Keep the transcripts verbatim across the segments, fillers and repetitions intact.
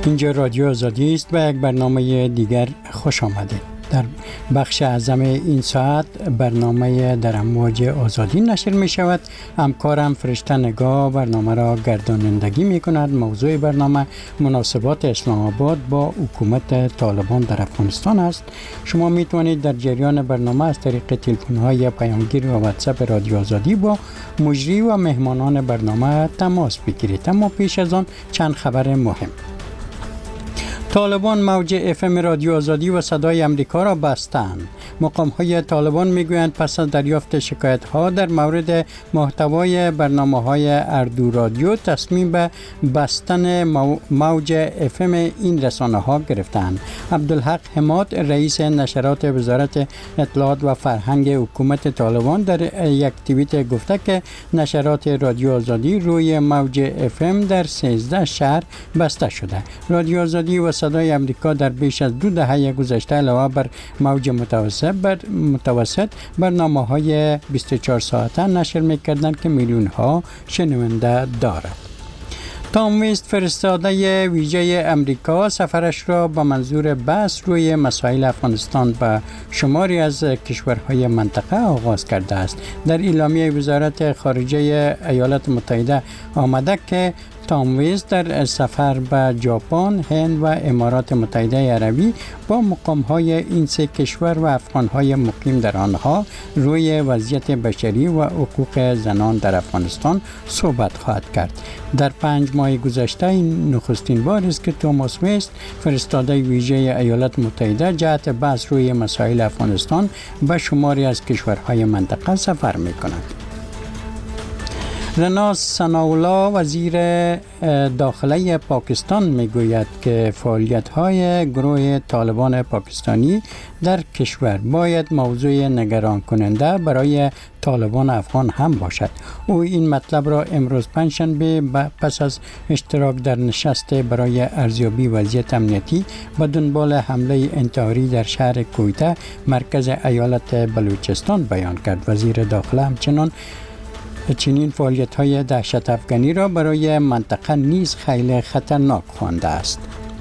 اینجا رادیو آزادی است و یک برنامه دیگر خوش آمدید. در بخش اعظم این ساعت برنامه در امواج آزادی نشر می شود. همکارم فرشته نگاه برنامه را گردانندگی می کند. موضوع برنامه مناسبات اسلام آباد با حکومت طالبان در افغانستان است. شما می توانید در جریان برنامه از طریق تلفن های پیامگیر و واتساپ رادیو آزادی با مجری و مهمانان برنامه تماس بگیرید. اما پیش از آن چند خبر مهم. طالبان موج اف ام رادیو آزادی و صدای امریکا را بستند. مقام‌های طالبان میگویند پس از دریافت شکایت‌ها در مورد محتوای برنامه‌های اردو رادیو تصمیم به بستن موج اف ام این رسانه‌ها گرفتند. عبدالحق حماد رئیس نشرات وزارت اطلاعات و فرهنگ حکومت طالبان در یک توییت گفته که نشرات رادیو آزادی روی موج اف ام در سیزده شهر بسته شده. رادیو آزادی و صدای امریکا در بیش از دو دهه گذشته علاوه بر موج متوسط بر متوسط برنامه‌های بیست و چهار ساعته نشر می‌کردند که میلیون‌ها شنونده دارد. تام ویست فرستاده ویژه امریکا سفرش را با منظور بحث روی مسائل افغانستان به شماری از کشورهای منطقه آغاز کرده است. در اعلامیه وزارت خارجه ایالات متحده آمده که تام ویست در سفر به ژاپن، هند و امارات متحده عربی با مقام‌های این سه کشور و افغان‌های مقیم در آنها روی وضعیت بشری و حقوق زنان در افغانستان صحبت خواهد کرد. در پنج ماه گذشته این نخستین بار است که توماس ویست فرستاده ویژه ایالات متحده جهت بحث روی مسائل افغانستان به شماری از کشورهای منطقه سفر می‌کند. رنا ثناءالله وزیر داخله پاکستان میگوید که فعالیت‌های گروه طالبان پاکستانی در کشور باید موضوع نگران کننده برای طالبان افغان هم باشد. او این مطلب را امروز پنجشنبه پس از اشتراک در نشست برای ارزیابی وضعیت امنیتی و دنبال حمله انتحاری در شهر کویته مرکز ایالت بلوچستان بیان کرد. وزیر داخله همچنان چنین فعالیت‌های دهشت افغانی را برای منطقه نیز خیلی خطرناک خوانده است.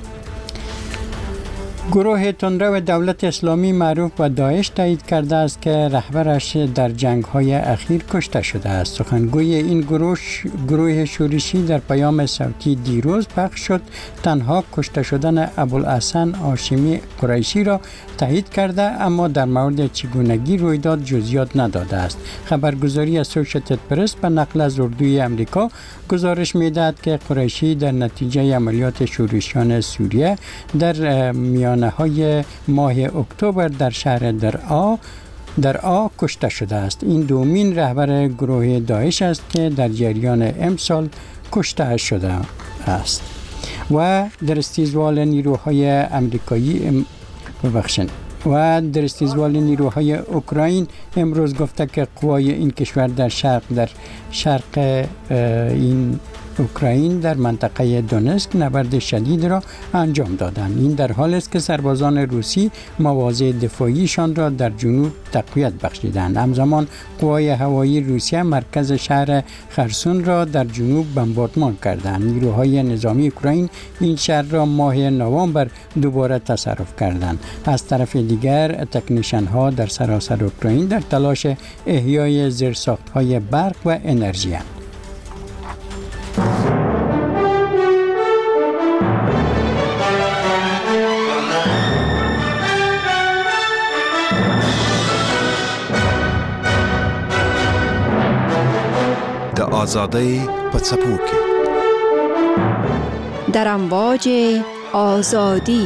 گروه تندرو دولت اسلامی معروف به داعش تایید کرده است که رهبرش در جنگ‌های اخیر کشته شده است. سخنگوی این گروه گروه شورشی در پیام صوتی دیروز پخش شد تنها کشته شدن ابوالحسن هاشمی قریشی را تایید کرده، اما در مورد چگونگی رویداد جزئیات نداده است. خبرگزاری اسوسییتد پرس به نقل از اردوی امریکا گزارش می‌دهد که قریشی در نتیجه عملیات شورشیان سوریه در میانه های ماه اکتبر در شهر درعا در آ کشته شده است. این دومین رهبر گروه داعش است که در جریان امسال کشته شده است. و در استیزوال نیروهای امریکایی ببخشید و در استیزوال نیروهای اوکراین امروز گفته که قوای این کشور در شرق در شرق این اوکراین در منطقه دونسک نبرد شدید را انجام دادند. این در حالی است که سربازان روسی مواضع دفاعیشان را در جنوب تقویت بخشیدند. همزمان قوای هوایی روسیه مرکز شهر خرسون را در جنوب بمباردمان کردند. نیروهای نظامی اوکراین این شهر را ماه نوامبر دوباره تصرف کردند. از طرف دیگر تکنیشن ها در سراسر اوکراین در تلاش احیای زیرساخت‌های برق و انرژی اند. آزادی پڅپو کې در امواج آزادی.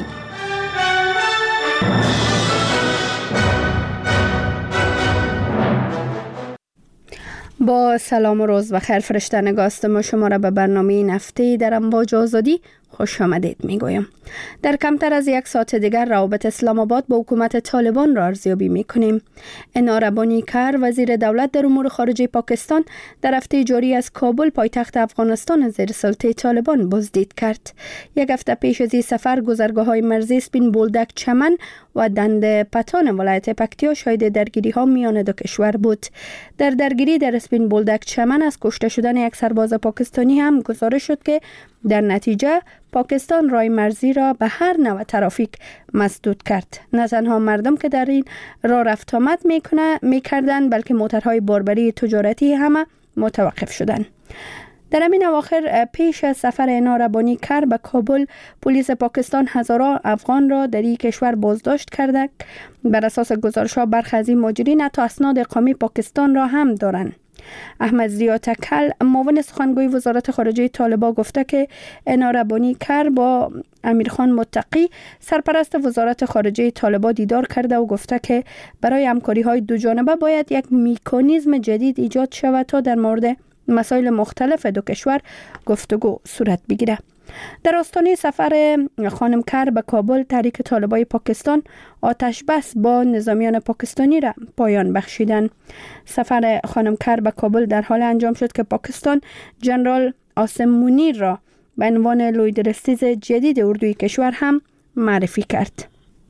با سلام و روز بخیر. فرشته نگاه ما شما را به برنامه این هفته در امواج آزادی خوش آمدید میگویم. در کمتر از یک ساعت دیگر روابط اسلام آباد با حکومت طالبان را ارزیابی میکنیم. انار بانیکر وزیر دولت در امور خارجه پاکستان در هفته جاری از کابل پایتخت افغانستان زیر سلطه طالبان بازدید کرد. یک هفته پیش از این سفر گذرگاه های مرزی اسپین بولدک چمن و دند پتان ولایت پکتیا شاهد درگیری ها میان دو کشور بود. در درگیری در اسپین بولدک چمن از کشته شدن یک سرباز پاکستانی هم گزارش شد که در نتیجه پاکستان راه مرزی را به هر نوع ترافیک مسدود کرد. نه تنها مردم که در این راه رفت آمد میکنه میکردند، بلکه موترهای باربری تجارتی هم متوقف شدند. در همین اواخر پیش از سفر اینا ربانی کر به کابل، پلیس پاکستان هزاران افغان را در این کشور بازداشت کرده. بر اساس گزارش‌ها برخی از این مهاجرین حتی اسناد اقامه پاکستان را هم دارند. احمد ضیا تکل، معاون سخنگوی وزارت خارجه طالبان، گفته که اینا ربانی کر با امیرخان متقی، سرپرست وزارت خارجه طالبان، دیدار کرده و گفته که برای همکاری‌های دو جانبه باید یک مکانیزم جدید ایجاد شود تا در مورد مسائل مختلف دو کشور گفتگو صورت بگیره. در آستانه سفر خانم کر به کابل، تحریک طالبان پاکستان آتش بس با نظامیان پاکستانی را پایان بخشیدند. سفر خانم کر به کابل در حال انجام شد که پاکستان جنرال عاصم منیر را به عنوان لویدرستیز جدید اردوی کشور هم معرفی کرد.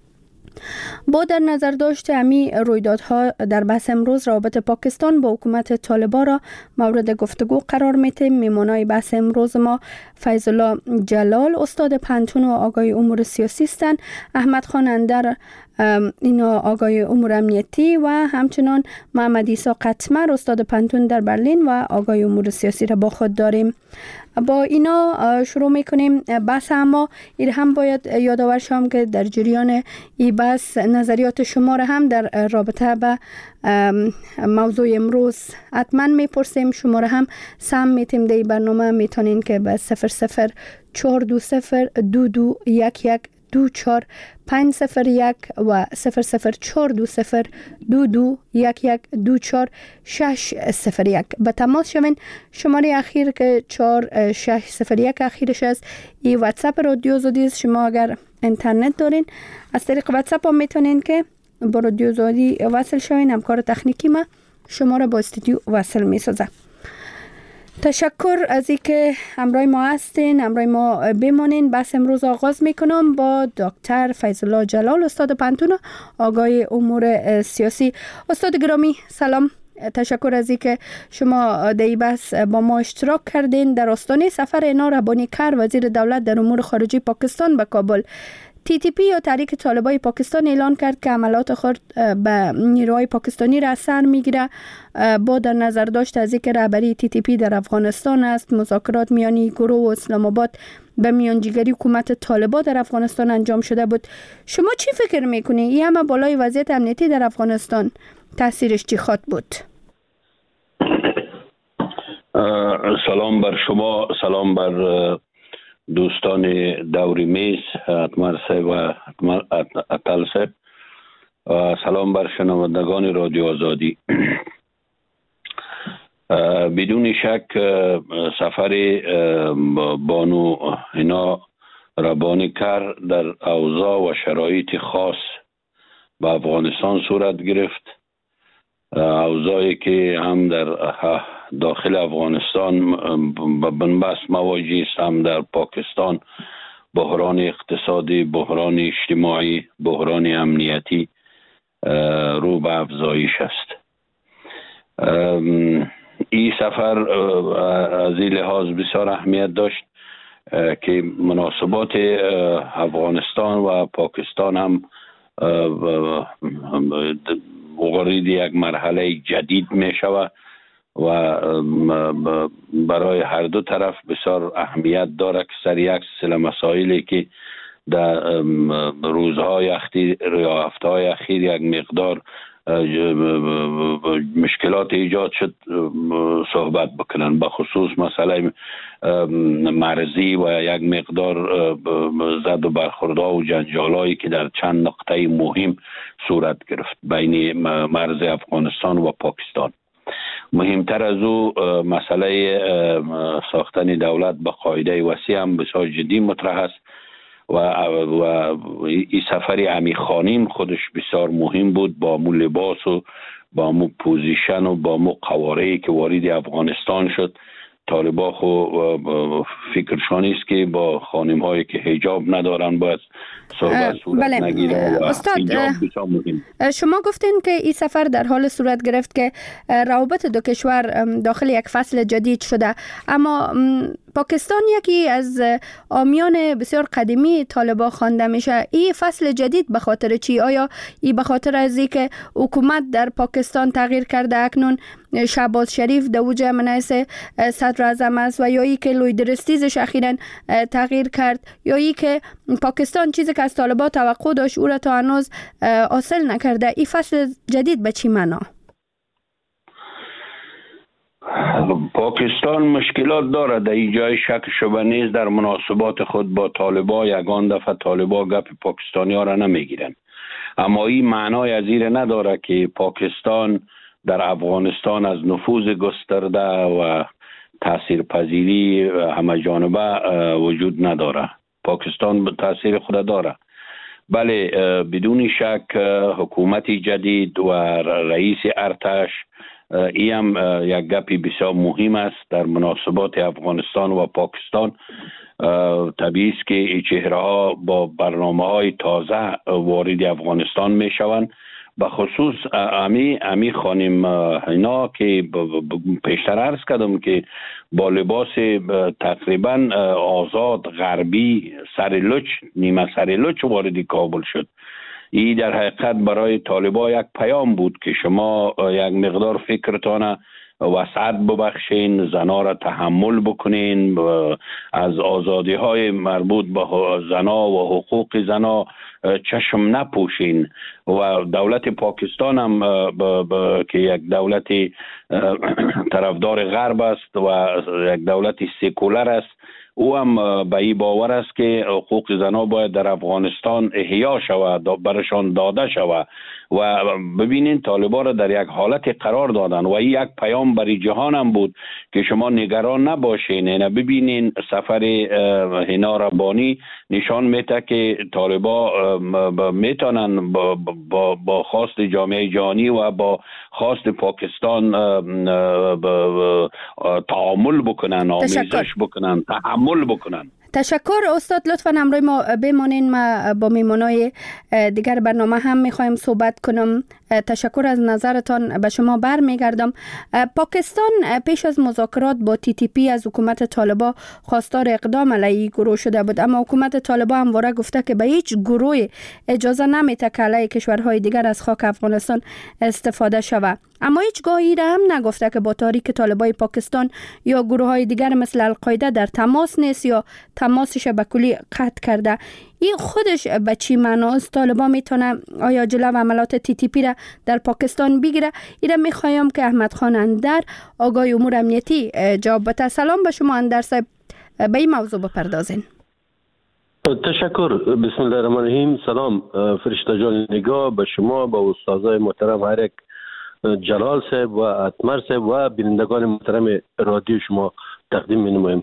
با در نظر داشت امی رویدادها در بحث امروز، رابطه پاکستان با حکومت طالبان را مورد گفتگو قرار میده. میمونای بحث امروز ما فیض الله جلال، استاد پنتون و آگاهی امور سیاسی هستند، احمد خان اندر، اینا آگاهی امور امنیتی، و همچنان محمد عیسی قطمر، استاد پنتون در برلین و آگاهی امور سیاسی را با خود داریم. با اینا شروع میکنیم بحث. اما این هم باید یادآور شم که در جریان این بحث نظریات شما را هم در رابطه به موضوع امروز حتما میپرسیم. شما را هم سم میتیم در برنامه، میتونین که به صفر صفر چهار دو صفر دو دو یک یک دو چهار پنج صفر یک و صفر صفر چهار دو صفر دو دو یک یک دو چهار شش صفر یک به تماس شوین. شماره اخیر که چهار شش صفر یک اخیرش است، این واتساپ رادیو آزادی است. شما اگر اینترنت دارین از طریق واتساپ هم میتونین که با رادیو آزادی وصل شوین. همکار تکنیکی ما شما را با استودیو وصل میسازه. تشکر از اینکه همراه ما هستین، همراه ما بمانین. بحث امروز آغاز میکنم با دکتر فیض الله جلال، استاد پنتون آگاهی امور سیاسی. استاد گرامی سلام، تشکر از اینکه شما در این بحث با ما اشتراک کردین. در آستانه سفر اینا ربانی کر، وزیر دولت در امور خارجه پاکستان به کابل، تی تی پی یا تحریک طالبان پاکستان اعلان کرد که عملات خود به نیروهای پاکستانی را اثر میگیره. با در نظر داشت از اینکه رهبری تی تی پی در افغانستان است، مذاکرات میانی گروه و اسلام آباد به میانجیگری حکومت طالبان در افغانستان انجام شده بود. شما چی فکر میکنید؟ این همه بالای وضعیت امنیتی در افغانستان تاثیرش چی خواهد بود؟ سلام بر شما، سلام بر دوستان دوری میز، اتمر صاحب و اتل صاحب، و سلام بر شنوندگان رادیو آزادی. بدون شک سفر بانو اینا ربانی کر در اوضاع و شرایط خاص به افغانستان صورت گرفت. اوضاعی که هم در داخل افغانستان به بنبست مواجه است، هم در پاکستان بحران اقتصادی، بحران اجتماعی، بحران امنیتی رو به افزایش است. این سفر از این لحاظ بسیار اهمیت داشت که مناسبات افغانستان و پاکستان هم وارد یک مرحله جدید می شود و برای هر دو طرف بسیار اهمیت دارد که سر یک سلسله مسائلی که در روزهای اخیر یا هفته‌های اخیر یک مقدار مشکلات ایجاد شد صحبت بکنن، به خصوص مسئله مرزی و یک مقدار زد و برخوردها و جنجالایی که در چند نقطه مهم صورت گرفت بین مرز افغانستان و پاکستان. مهمتر از او مسئله ساختن دولت به قاعده وسیع هم بسیار جدی مطرح است و و این سفر امیرخانیم خودش بسیار مهم بود، با مو لباس و با مو پوزیشن و با مو قواره‌ای که وارد افغانستان شد. طالبان خو فکرشان است که با خانم هایی که حجاب ندارن باید صحبت صورت بله. نگیره. استاد شما گفتین که این سفر در حال صورت گرفت که روابط دو کشور داخل یک فصل جدید شده، اما پاکستان یکی از آمیان بسیار قدیمی طالبان خوانده میشه. این فصل جدید به خاطر چی؟ آیا این به خاطر از اینکه حکومت در پاکستان تغییر کرده، اکنون شهباز شریف در اوج منصب صدر اعظم است، و یا ای که لوی درستیزش اخیراً تغییر کرد، یا ای که پاکستان چیزی که از طالبان توقع داشت او را تا هنوز حاصل نکرده؟ این فصل جدید به چی معنا؟ پاکستان مشکلات داره، در این جای شک شبه نیست. در مناسبات خود با طالبان یگان دفعه طالبان گپ پاکستانی ها را نمیگیرن، اما این معنای از این نداره که پاکستان در افغانستان از نفوذ گسترده و تاثیرپذیری همه جانبه وجود نداره. پاکستان تاثیر خود داره، بله، بدون شک حکومت جدید و رئیس ارتش ای هم یک گپی بسیار مهم است در مناسبات افغانستان و پاکستان. طبیعی است که این چهره ها با برنامه های تازه وارد افغانستان می شوند. به خصوص امی امی خانم اینا که پیشتر عرض کردم که با لباس تقریبا آزاد غربی سر لچ نیمه سر لچ وارد کابل شد. این در حقیقت برای طالبان یک پیام بود که شما یک مقدار فکرتان وسعت ببخشین، زنا را تحمل بکنین، از آزادی های مربوط به زنا و حقوق زنا چشم نپوشین. و دولت پاکستان هم با با که یک دولت طرفدار غرب است و یک دولت سکولر است، او هم به این باور است که حقوق زنا باید در افغانستان احیا شود، برشان داده شود. و ببینین طالبان را در یک حالت قرار دادن و این یک پیام برای جهان هم بود که شما نگران نباشین. نه ببینین سفر هینا ربانی نشان میده که طالبان میتونن با, با, با خواست جامعه جهانی و با خواست پاکستان تعامل بکنن، آمیزش بکنن، تحمل بکنن. تشکر استاد، لطفاً همراه ما بمانین. ما با میمونای دیگر برنامه هم میخوایم صحبت کنم. تشکر از نظرتان. به شما برمیگردم. پاکستان پیش از مذاکرات با تی تی پی از حکومت طالبان خواستار اقدام علیه گروه شده بود، اما حکومت طالبان همواره گفته که به هیچ گروه اجازه نمیده که علیه کشورهای دیگر از خاک افغانستان استفاده شود. اما هیچگاه این هم نگفته که با تحریک طالبان پاکستان یا گروه های دیگر مثل القاعده در تماس نیست یا تماسش به کلی قطع کرده. این خودش به چی معناست؟ طالبان میتونه آیا جلو عملات تی تی پی را در پاکستان بگیره؟ اینا میخوایم که احمد خان اندر آگاه امور امنیتی جواب بده. سلام به شما اندر صاحب، به این موضوع بپردازین. تشکر. بسم الله الرحمن الرحیم. سلام فرشته جان نگاه به شما، با استادای محترم هر یک، جلال صاحب و اتمر صاحب و بینندگان محترم رادیو شما تقدیم می‌نمایم.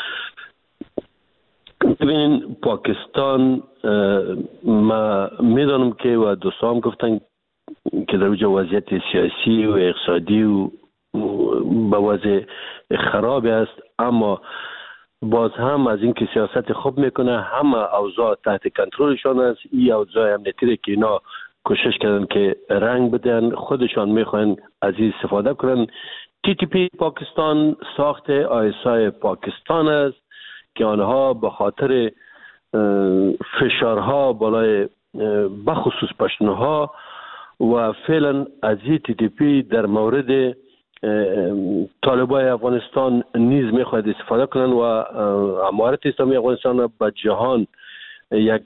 ببینین پاکستان، ما میدانم که و دوستان گفتن که در وجه وضعیت سیاسی و اقتصادی و به وضع خراب است، اما باز هم از این که سیاست خوب میکنه، همه اوضاع تحت کنترلشان است. این اوضاع امنیتی که اینا کوشش کردن که رنگ بدن، خودشان میخوان از این استفاده کنن. تی تی پی پاکستان ساخت آی اس آی پاکستان است که آنها به خاطر فشارها بالای بخصوص پشتونها و فعلا از این تی تی پی در مورد طالبان افغانستان نیز میخواهد استفاده کنند و امارت اسلامی افغانستان به جهان یک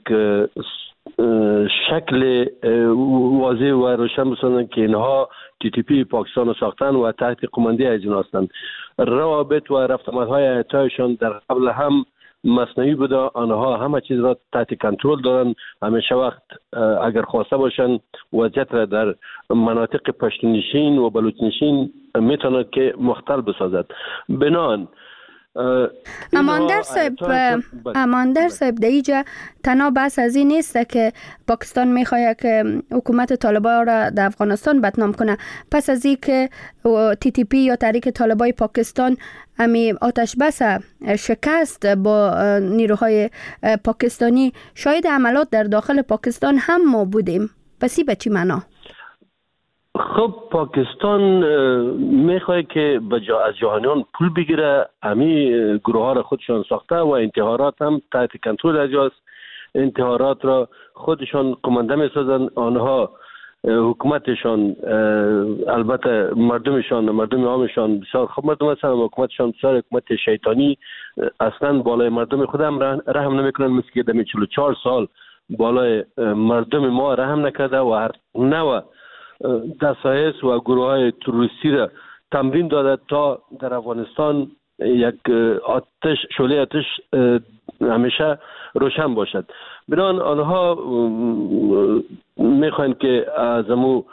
شکل واضح و روشن بسازند که اینها تی تی پی پاکستان را ساختن و تحت قماندی از این هستند. روابط و رفتمتهای ایتایشان در قبل هم مصنوعی بوده، آنها همه چیز را تحت کنترل دارن. همیشه وقت اگر خواسته باشن وضعیت را در مناطق پشتونشین و بلوچنشین میتونه که مختل بسازد. بنان اماندر صاحب، اماندر صاحب در اینجا تنها بحث از این نیست که پاکستان میخواد که حکومت طالبان را در افغانستان بدنام کنه. پس از این که تی تی پی یا تحریک طالبان پاکستان امی آتش بس شکست با نیروهای پاکستانی، شاید عملات در داخل پاکستان هم ما بودیم. پس این به چی معنا؟ خب پاکستان میخواد که از جهانیان پول بگیره، همین گروه ها را خودشان ساخته و انتحارات هم تحت کنترل اجاست. انتحارات را خودشان قمانده میسازن، آنها حکومتشان البته مردمشان مردم عامشان بسیار خوب مردم هستند، حکومتشان بسیار حکومت شیطانی، اصلا بالای مردم خود هم رحم نمیکنن، مثل که در چهل و چهار سال بالای مردم ما رحم نکرده و هر نوع دسایس و گروه های تروریستی را تمرین داده تا در افغانستان یک آتش شعله آتش همیشه روشن باشد. بنان آنها میخواین که از امو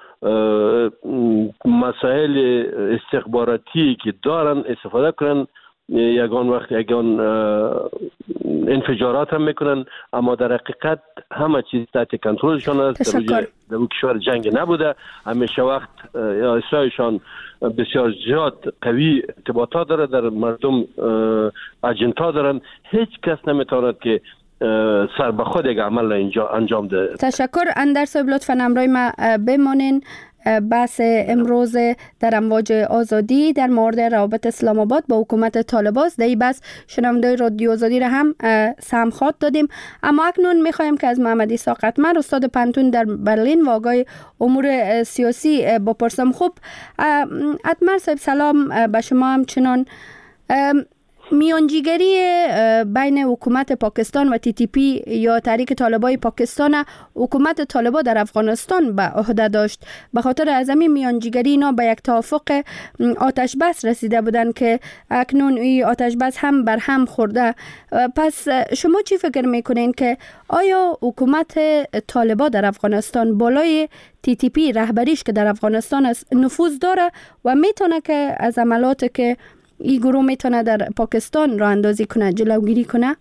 مسائل استخباراتی که دارن استفاده کنن، یگان وقت یگان انفجارات هم میکنن، اما در حقیقت همه چیز تحت کنترلشان است. در اون کشور جنگ نبوده، همیشه وقت اسرائیلشان بسیار زیاد قوی ارتباطات داره، در مردم اجنتا دارن، هیچ کس نمیتواند که سر به خود یک عمل اینجا انجام ده. تشکر. اندر صاحب لطفاً همراه ما بمانین. بحث امروز در امواج آزادی در مورد روابط اسلام آباد با حکومت طالبان است. در این بحث شنوندگان رادیو آزادی را هم سمخات دادیم. اما اکنون میخوایم که از محمد عیسی قطمر استاد پنتون در برلین و آقای امور سیاسی بپرسم. خب قطمر صاحب سلام به شما. همچنان میانجیگری بین حکومت پاکستان و تی تی پی یا تحریک طالبای پاکستان حکومت طالبان در افغانستان به عهده داشت. به خاطر از همین میانجیگری اینا به یک توافق آتش بس رسیده بودند که اکنون این آتش بس هم بر هم خورده. پس شما چی فکر میکنین که آیا حکومت طالبان در افغانستان بالای تی تی پی رهبریش که در افغانستان است نفوذ داره و میتونه که از عملاتی که این گروه میتونه در پاکستان را اندازی کنه جلوگیری کنه؟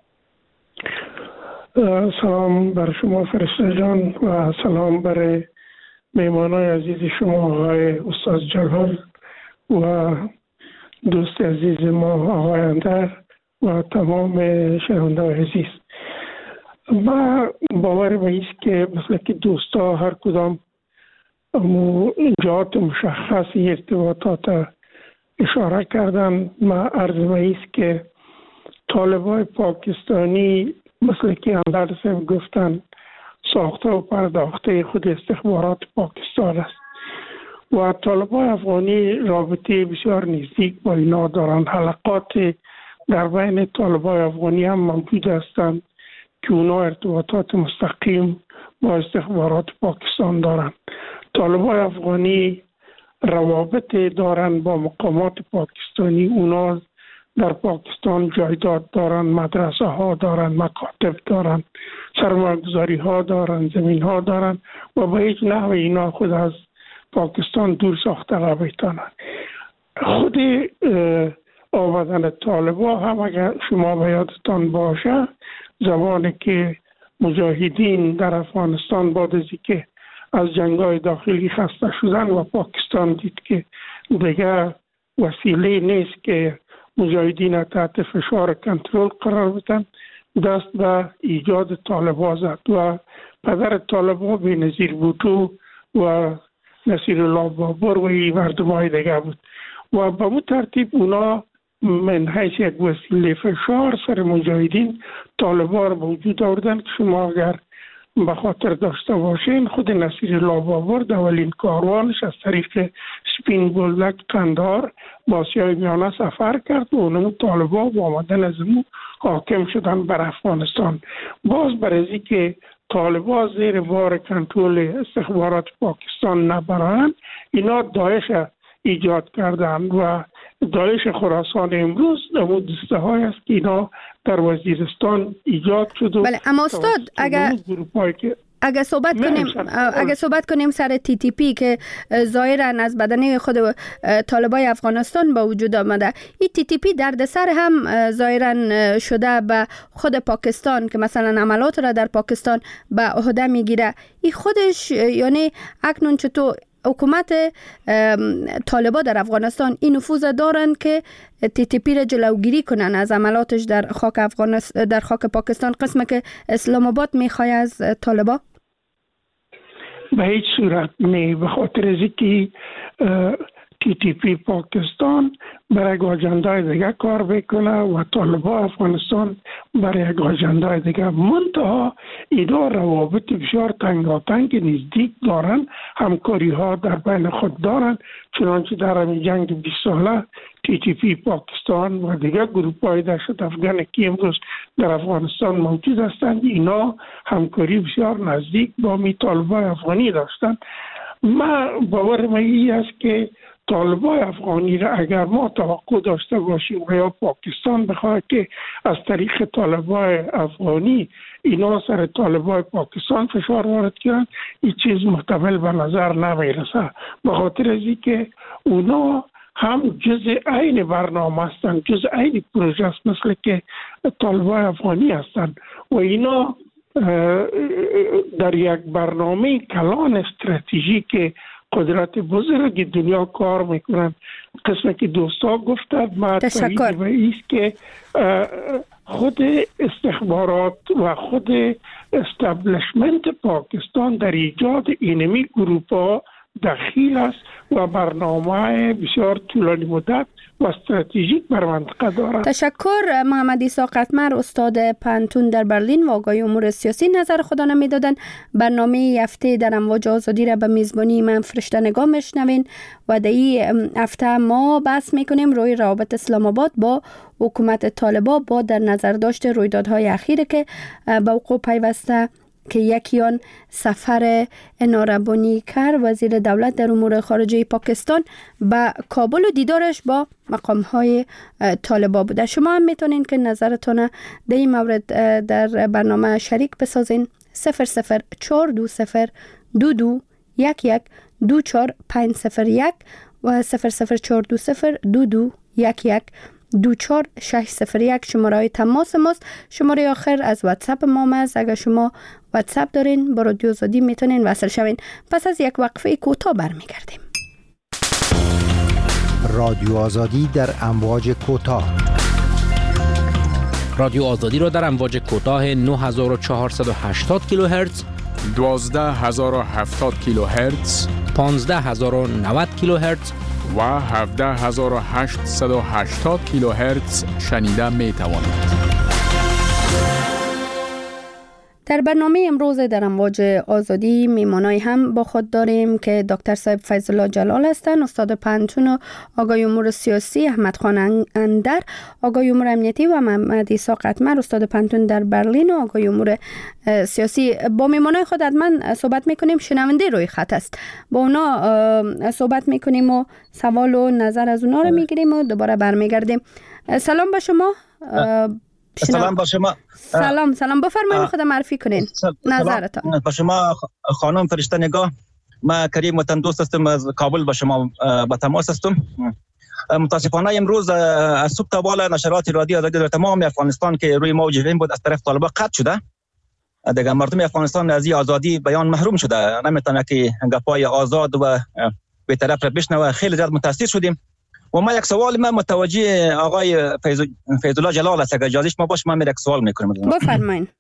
سلام بر شما فرشته جان و سلام بر میمانای عزیز شما آقای استاد جلال و دوست عزیز ما آقای اندر و تمام شنوندگان عزیز. ما باور به ایست که مثل که دوستا هر کدام جهات مشخصی ارتباطات اشاره کردن، ما عرض به ایست که طالبای پاکستانی مثل که اندر صاحب گفتن ساخته و پرداخته خود استخبارات پاکستان است و طالبای افغانی رابطه بسیار نزدیک با اینا دارند. حلقات در بین طالبای افغانی هم موجود هستند که اونا ارتباطات مستقیم با استخبارات پاکستان دارند. طالبای افغانی روابط دارن با مقامات پاکستانی، اونا در پاکستان جایداد دارن، مدرسه ها دارن، مکاتب دارن، سرمایه‌گذاری ها دارن، زمین ها دارن و به هیچ نحو اینا خود از پاکستان دور ساخته نمیتونن. خود آمدن طالبا هم اگر شما به یادتان باشه زمانی که مجاهدین در افغانستان بعد از اینکه از جنگ‌های داخلی خسته شدن و پاکستان دید که دیگر وسیله نیست که مجاهدین تحت فشار کنترل قرار بدن، دست به ایجاد طالبان زد و پدر طالبان بینظیر بوتو و نصیر الله بابر و این مردمای دیگه بود و به اون ترتیب اونا من حیث یک وسیله فشار سر مجاهدین طالبان رو وجود آوردن که شما اگر به خاطر داشته باشین خود نصیر الله بابر در اولین کاروانش از طریق سپین بولدک قندهار با آسیای میانه سفر کرد و اونمو طالبان با آمدن از اونو حاکم شدن بر افغانستان. باز برای که طالبان زیر بار کنترل استخبارات پاکستان نبرند، اینا داعش ایجاد کردن و داعش خراسان امروز در دسته های است که اینا در وزیرستان ایجاد شد. بله اما استاد اگر اگر صحبت کنیم اگر صحبت کنیم سر تی تی پی که ظاهرا از بدنه خود طالبای افغانستان با وجود آمده، این تی تی پی دردسر هم ظاهرا شده به خود پاکستان که مثلا عملات را در پاکستان به عهده میگیره. این خودش یعنی اکنون چطور حکومت طالبان در افغانستان این نفوذ دارن که تی تی پی را جلوگیری کنن از عملاتش در خاک افغانستان در خاک پاکستان، قسمه که اسلام آباد میخواد از طالبان؟ به هیچ صورت نه، به خاطر از اینکه تی تی پی پاکستان برای یک آجندای دیگه کار بکنه و طالبان افغانستان برای یک آجندای دیگه. منتها اینا روابط بسیار تنگاتنگ نزدیک دارن، همکاری ها در بین خود دارن، چنانچه در همین جنگ بیست ساله تی تی پی پاکستان و دیگر گروپ های دهشت افغان که امروز در افغانستان موجود هستند، اینا همکاری بسیار نزدیک با می طالبان افغانی داشتند. ما باورم این است که طالبان افغانی را اگر ما توقع داشته باشیم و یا پاکستان بخواد که از طریق طالبان افغانی اینا سر طالبان پاکستان فشار وارد کنند، این چیز محتمل به نظر نمیرسه، به خاطر از اینکه اونا هم جزء عین برنامه هستند، جزء عین پروژه است مثل که طالبان افغانی هستند و اینا در یک برنامه کلان استراتژیک قدرت بزرگ دنیا کار میکنن. قسمه که دوستا گفتند ما تشکر به ایست که خود استخبارات و خود استبلشمنت پاکستان در ایجاد اینمی گروپ ها دخیل است و برنامه بسیار طولانی مدت و استراتژیک بر منطقه دارد. تشکر. محمد عیسی قطمر، استاد پانتون در برلین و آقای امور سیاسی نظر خود نمیدادن. برنامه هفته در امواج آزادی را به میزبانی من فرشته نگاه میشنوین و در این هفته ما بحث میکنیم روی روابط اسلام آباد با حکومت طالبان با در نظر داشته رویدادهای اخیره که به وقوع پیوسته که یکی آن سفر ناربانی کر وزیر دولت در امور خارجه پاکستان به کابل و دیدارش با مقام‌های طالبان بوده. شما هم میتونین که نظرتون در این مورد در برنامه شریک بسازین. صفر صفر چهار دو صفر دو دو یک یک دو چهار پنج صفر یک و صفر صفر چهار دو صفر دو دو یک یک دو چهار شش صفر یک شماره های تماس ماست. شماره آخر از واتساپ ما است. اگر شما واتساپ دارین با رادیو آزادی میتونین وصل شوین. پس از یک وقفه کوتاه برمیگردیم. رادیو آزادی در امواج کوتاه. رادیو آزادی را در امواج کوتاه نه هزار و چهارصد و هشتاد کیلوهرتز، دوازده هزار و هفتاد کیلوهرتز، پانزده هزار و نود کیلوهرتز و هفده هزار و هشتصد و هشتاد کیلوهرتز شنیده می توانید. در برنامه امروز در امواج آزادی میمانای هم با خود داریم که دکتر صاحب فیض الله جلال هستند، استاد پانتون و آقای امور سیاسی احمد خان اندر، آقای امور امنیتی و محمد عیسی قطمر، استاد پانتون در برلین و آقای امور سیاسی. با میمانای خود حتما صحبت میکنیم. شنونده روی خط است، با اونا صحبت میکنیم و سوال و نظر از اونا رو میگیریم و دوباره برمیگردیم. سلام به شما. سلام با شما. سلام سلام بفرمایید، خود معرفی کنین نظرتان. با شما خانم فرشته نگاه، ما کریم وطن دوست هستم، از کابل با شما با تماس هستم. متاسفانه امروز از صبح تا بالا نشرات رادیو آزادی در تمام افغانستان که روی موج این بود از طرف طالبان قطع شده. دیگه مردم افغانستان از آزادی بیان محروم شده، نمیتونه که گپای آزاد و به طرف را بشنوه. خیلی زیاد متاثر شدیم و ما یک سوال ما متوجه آقای فیض فیض الله جلال است، اگر اجازه ما باشه من یک سوال میکنم. بفرمایید.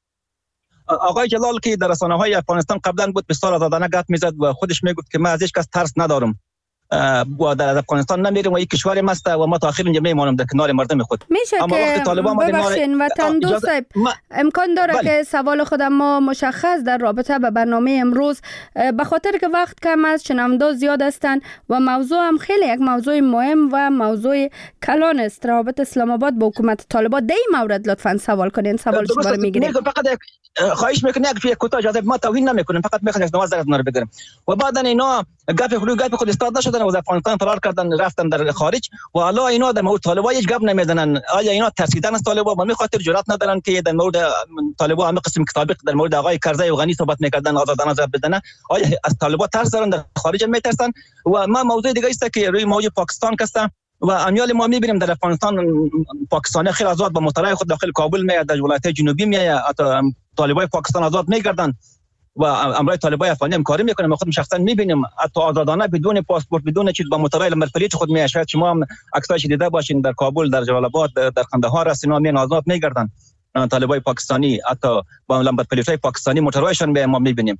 آقای جلال که در رسانه‌های افغانستان قبلا بود بسیار آزادانه گپ میزد و خودش میگفت که ما از هیچ کس ترس ندارم و در افغانستان نمیریم و یک کشور ماست و ما تا آخر اینجا میمونیم در کنار مردم خود. میشه که ببخشین وطن دوست صاحب امکان داره بله. که سوال خودم ما مشخص در رابطه به برنامه امروز به خاطر که وقت کم است، شنونده زیاد هستند و موضوع هم خیلی یک موضوع مهم و موضوع کلان است، روابط اسلام آباد با حکومت طالبان. در این مورد لطفاً سوال کنین. سوال شما رو میگیریم. فقط خواهش میکنم یک توی کوتاه اجازه، ما توهین نمیکنیم، فقط میخوایم نماز رو بگیریم و بعد اینا گپ خلو گپ خود استاد نشدن و از افغانستان فرار کردن رفتن در خارج و حالا اینا در مورد طالبان هیچ گپ نمیزنن. آیا اینا ترسیدن از طالبان و به خاطر جرأت ندارن که در مورد طالبان هم قسم کتابی در مورد آقای کرزی و غنی صحبت میکردن، آزادانه زد بدن؟ آیا از طالبان ترس دارن در خارج میترسن؟ و ما موضوع دیگه است که روی موضوع پاکستان هستم و امیال ما میبینیم در افغانستان پاکستانی خیلی آزاد با مطالعه خود داخل کابل میاد، در ولایت جنوبی میاد، طالبان پاکستان آزاد میگردن و امرای طالبان افغانی هم کاری میکنه. ما خودم شخصا میبینیم حتی آزادانه بدون پاسپورت بدون چیز با مطالعه نمبر خود میاد. شاید شما هم عکساش دیده باشین در کابل، در جلال آباد، در قندهار اسنا میان آزاد میگردن طالبان پاکستانی، حتی با نمبر پلیتای پاکستانی موتورایشان به ما میبینیم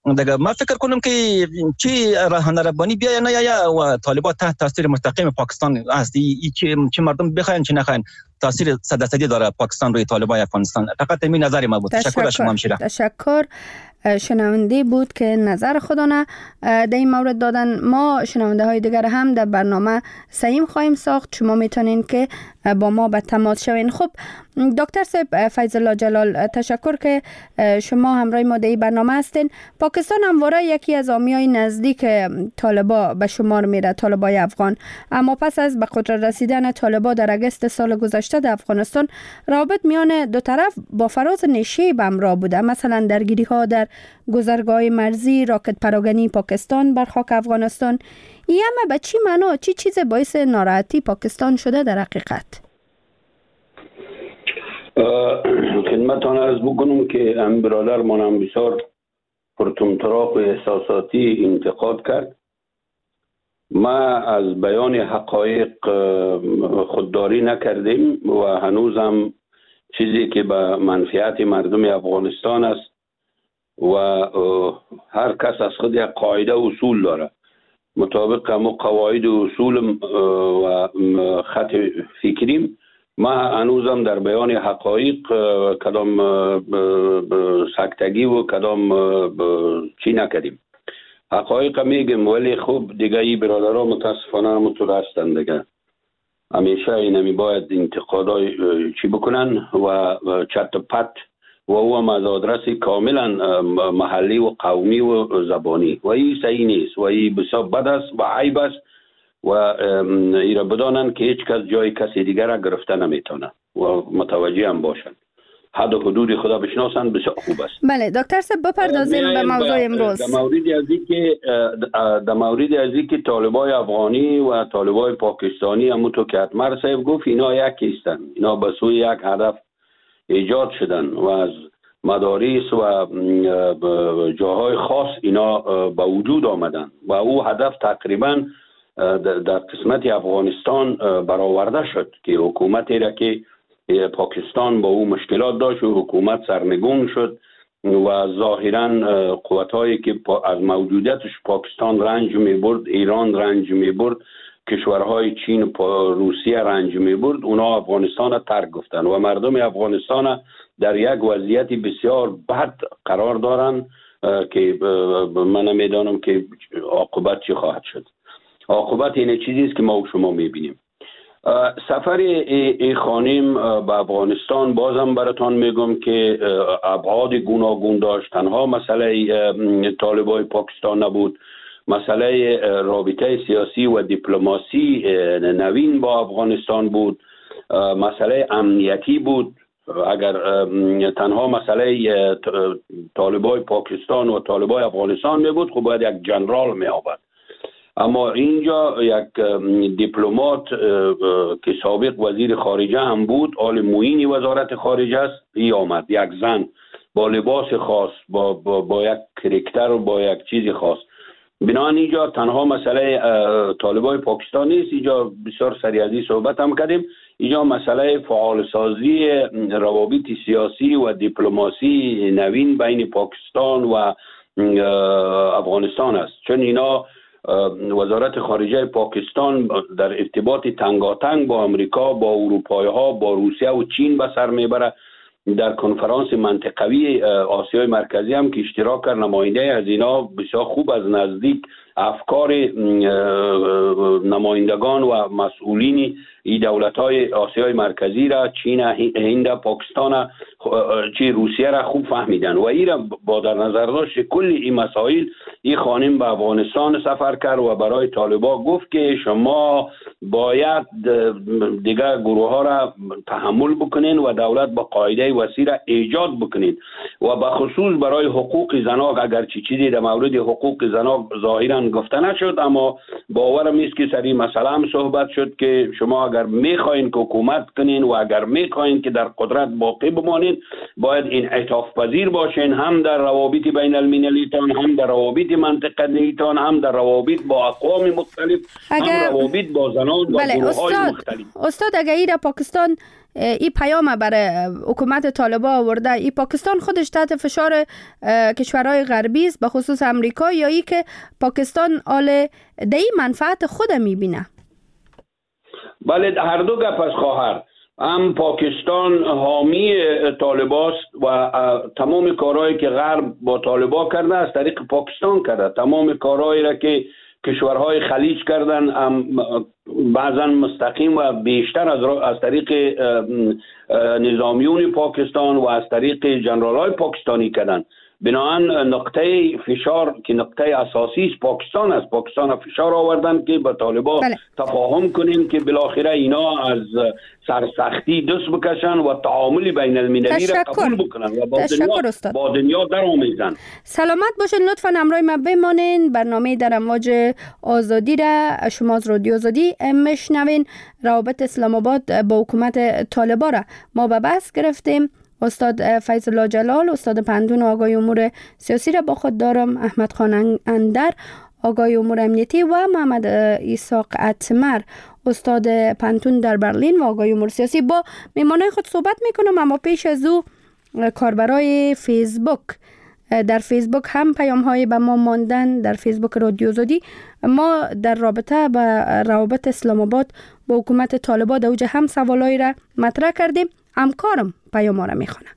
دیگه ما فکر کنم که چی راهن ربانی بیا نه یا و طالبان تحت تاثیر مستقیم پاکستان است ای که چه مردم بخواین چه نخواین تاثیر صد درصدی داره پاکستان روی طالبان افغانستان. فقط این نظر ما بود. تشکر شما همشیره. تشکر. شنونده بود که نظر خودانه در این مورد دادن. ما شنونده های دیگر هم در برنامه سعیم خواهیم ساخت. شما میتونین که با ما به تماس شوین. خب دکتر صاحب فیض الله جلال، تشکر که شما همراه ما در این برنامه هستین. پاکستان همواره یکی از حامیای نزدیک طالبا به شمار میره، طالبای افغان، اما پس از به قدرت رسیدن طالبا در اگست سال گذشته در افغانستان رابط میان دو طرف با فراز نشیب همراه بوده. مثلا درگیری ها در گذرگاه مرزی، راکت پراگنی پاکستان بر خاک افغانستان. این همه به چی معنا، چی چیز باعث ناراحتی پاکستان شده در حقیقت؟ خدمتان عرض بکنم که ام برادر منم بسیار پرطمطراق و احساساتی انتقاد کرد. ما از بیان حقایق خودداری نکردیم و هنوزم چیزی که به منفعت مردم افغانستان است و هر کس از خود یک قاعده اصول داره، مطابق همون قواعد و اصول و خط فکریم. ما هنوزم در بیان حقایق کدام سکتگی و کدام چی نکردیم. حقایق میگم، ولی خوب دیگه ای برادرها متاسفانه همونطور هستند دیگه. همیشه اینمی باید انتقادای چی بکنن و چت و پت و او هم از آدرس کاملا محلی و قومی و زبانی و این صحیح نیست و این بسیار بد است و عیب است و ایره بدانن که هیچ کس جای کسی دیگر را گرفته نمیتونه و متوجه هم باشن. حد و حدود خدا بشناسن بسیار خوب است. بله دکتر صاحب بپردازیم به موضوع امروز. در مورد از اینکه در مورد از اینکه طالبای افغانی و طالبای پاکستانی همونطور که اتمر صاحب گفت اینا یکی هستند. اینا به سوی یک هدف ایجاد شدن و از مدارس و جاهای خاص اینا به وجود آمدن و او هدف تقریبا در قسمت افغانستان برآورده شد که حکومتی را که پاکستان با او مشکلات داشت و حکومت سرنگون شد و ظاهرا قوت‌هایی که از موجودیتش پاکستان رنج می‌برد، ایران رنج می‌برد، کشورهای چین و روسیه رنج می‌برد، اونا افغانستان را ترک گفتن و مردم افغانستان در یک وضعیت بسیار بد قرار دارن که من نمیدانم که عاقبت چی خواهد شد. عاقبت این چیزی است که ما و شما می‌بینیم. سفر ای خانم به افغانستان بازم براتان میگم که ابعاد گوناگون داشت. تنها مسئله طالبای پاکستان نبود، مسئله رابطه سیاسی و دیپلماسی نوین با افغانستان بود، مسئله امنیتی بود. اگر تنها مسئله طالبای پاکستان و طالبای افغانستان می بود خب باید یک جنرال می آورد، اما اینجا یک دیپلمات که سابق وزیر خارجه هم بود، آل معین وزارت خارجه است، ای آمد، یک زن با لباس خاص، با, با, با یک کرکتر و با یک چیز خاص. بنابراین اینجا تنها مسئله طالبای پاکستان نیست، اینجا بسیار سریعی صحبت هم کردیم، اینجا مسئله فعال سازی روابط سیاسی و دیپلماسی نوین بین پاکستان و افغانستان است، چون اینا وزارت خارجه پاکستان در ارتباط تنگاتنگ با امریکا، با اروپایی ها، با روسیه و چین به سر میبره. در کنفرانس منطقوی آسیای مرکزی هم که اشتراک کرد، نماینده از اینا بسیار خوب از نزدیک افکار نمایندگان و مسئولین این دولت‌های آسیای مرکزی را، چین، هند، پاکستان، چی روسیه را خوب فهمیدن و این را با در نظر داشت کل این مسائل این خانم به افغانستان سفر کرد و برای طالبان گفت که شما باید دیگر گروه ها را تحمل بکنین و دولت با قاعده وسیع را ایجاد بکنین و به خصوص برای حقوق زنان، اگر چی چیزی در مورد حقوق زنان ظاهرا کردن گفته نشد، اما باورم است که سری مسئله هم صحبت شد که شما اگر میخواین که حکومت کنین و اگر میخواین که در قدرت باقی بمانین باید این انعطاف پذیر باشین، هم در روابط بین المللیتان، هم در روابط منطقه‌ایتان، هم در روابط با اقوام مختلف، اگر... هم روابط با زنان و بله گروه‌های استاد... مختلف. استاد اگر ایره پاکستان این پیام برای حکومت طالبان آورده، این پاکستان خودش تحت فشار کشورهای غربی است، به خصوص امریکا، یا ای که پاکستان آل دی منفعت خود میبینه؟ بله هر دو گپ است خواهر. هم پاکستان حامی طالباست و تمام کارهایی که غرب با طالبان کرده از طریق پاکستان کرده. تمام کارهایی را که کشورهای خلیج کردن بعضا مستقیم و بیشتر از از طریق نظامیون پاکستان و از طریق جنرال‌های پاکستانی کردن. بنابراین نقطه فشار که نقطه اساسی است پاکستان است. پاکستان فشار آوردن که با طالبان بله. تفاهم کنیم که بالاخره اینا از سرسختی دست بکشن و تعامل بین المللی را قبول بکنن و با دنیا, با دنیا در آمیزن. سلامت باشین، لطفا همراه ما بمانین. برنامه در امواج آزادی را شما از رادیو آزادی میشنوین. روابط اسلام آباد با حکومت طالبان را ما به بحث گرفتیم. استاد فیض الله جلال، استاد پنتون آگاهی امور سیاسی را با خود دارم، احمد خان اندر آگاهی امور امنیتی و محمد ایساق اتمر استاد پنتون در برلین و آگاهی امور سیاسی. با میمانای خود صحبت میکنم، اما پیش از او کاربرای فیسبوک در فیسبوک هم پیام های به ما ماندن. در فیسبوک رادیو آزادی ما در رابطه با روابط اسلام آباد با حکومت طالبان در اوج هم سوالایی را مطرح کردیم. همکارم پیام را میخونه.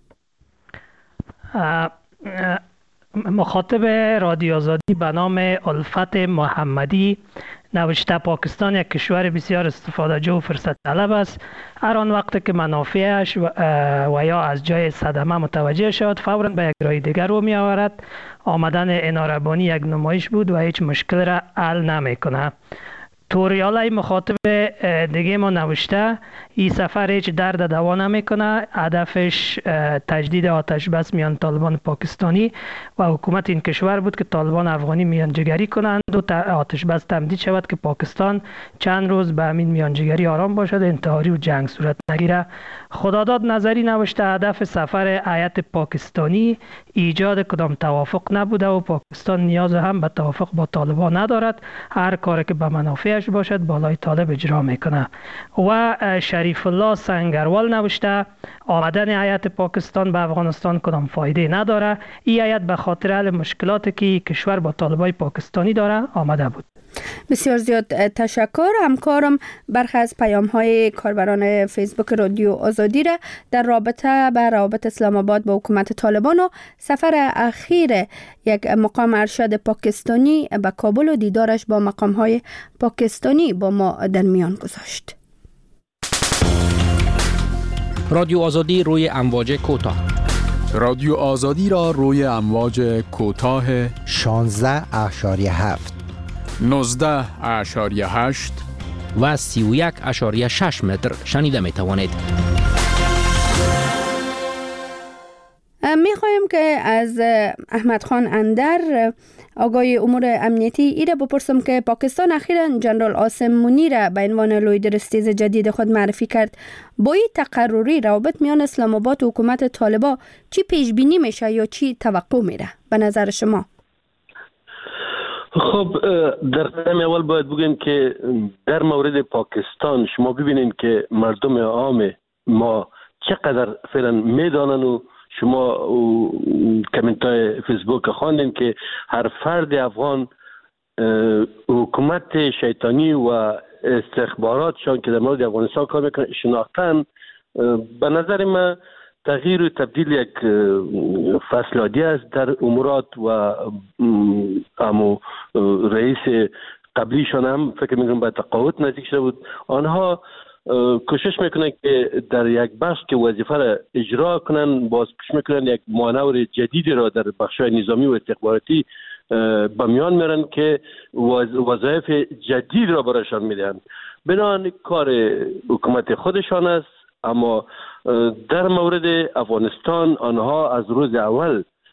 مخاطب رادیو آزادی به نام الفت محمدی نوشته پاکستان یک کشور بسیار استفاده جو و فرصت طلب است. هر آن وقت که منافعش و, و یا از جای صدمه متوجه شد فوراً به یک راه دیگر رو می آورد. آمدن اناربانی یک نمایش بود و هیچ مشکل را حل نمی کنه. توریالای مخاطب دیگه ما نوشته این سفر هیچ درد دوا نمیکنه. هدفش تجدید آتش بس میان طالبان پاکستانی و حکومت این کشور بود که طالبان افغانی میانجیگری کنند و آتش بس تمدید شود که پاکستان چند روز به همین میانجیگری آرام باشد، انتحاری و جنگ صورت نگیره. خداداد نظری نوشته هدف سفر هیئت پاکستانی ایجاد کدام توافق نبوده و پاکستان نیاز هم به توافق با طالبان ندارد. هر کاری که به منافعش باشد بالای طالب اجرا میکنه. و شریف الله سنگروال نوشته آمدن هیئت پاکستان به افغانستان کدام فایده نداره. این هیئت به خاطر حل مشکلاتی که کشور با طالبای پاکستانی داره آمده بود. بسیار زیاد تشکر. همکارم برخی از پیام های کاربران فیسبوک رادیو آزادی را در رابطه با روابط اسلام آباد با حکومت طالبان و سفر اخیر یک مقام ارشد پاکستانی به کابل و دیدارش با مقام های پاکستانی با ما در میان گذاشت. رادیو آزادی روی امواج کوتاه. رادیو آزادی را روی امواج کوتاه شانزده اشاریه هفت، نوزده اشاریه هشت و سی و یک اشاریه شش متر شنیده می توانید. می خواهیم که از احمد خان اندر آگاهی امور امنیتی ایره بپرسم که پاکستان اخیراً جنرال عاصم منیر به عنوان لیدر استیز جدید خود معرفی کرد. با این تقرری روابط میان اسلام آباد و حکومت طالبان چی پیش بینی میشه یا چی توقع میره به نظر شما؟ خب در قدم اول باید بگیم که در مورد پاکستان شما ببینید که مردم عام ما چقدر فعلا میدانن و شما کامنت های فیسبوک خواندین که هر فرد افغان حکومت شیطانی و استخباراتشان که در مورد افغانستان کار میکنن شناختن. به نظر من تغییر و تبدیل یک فصل عادی است در امورات و امو رئیس قبلیشان هم فکر میکنم به تقاعد نزدیک شده بود. آنها کوشش میکنن که در یک بخش که وظیفه را اجرا کنن باز کوشش میکنن یک مانور جدیدی را در بخش‌های نظامی و استخباراتی به میان میرن که وظایف جدید را برایشان میدن. بنابراین کار حکومت خودشان است، اما در مورد افغانستان آنها از روز اول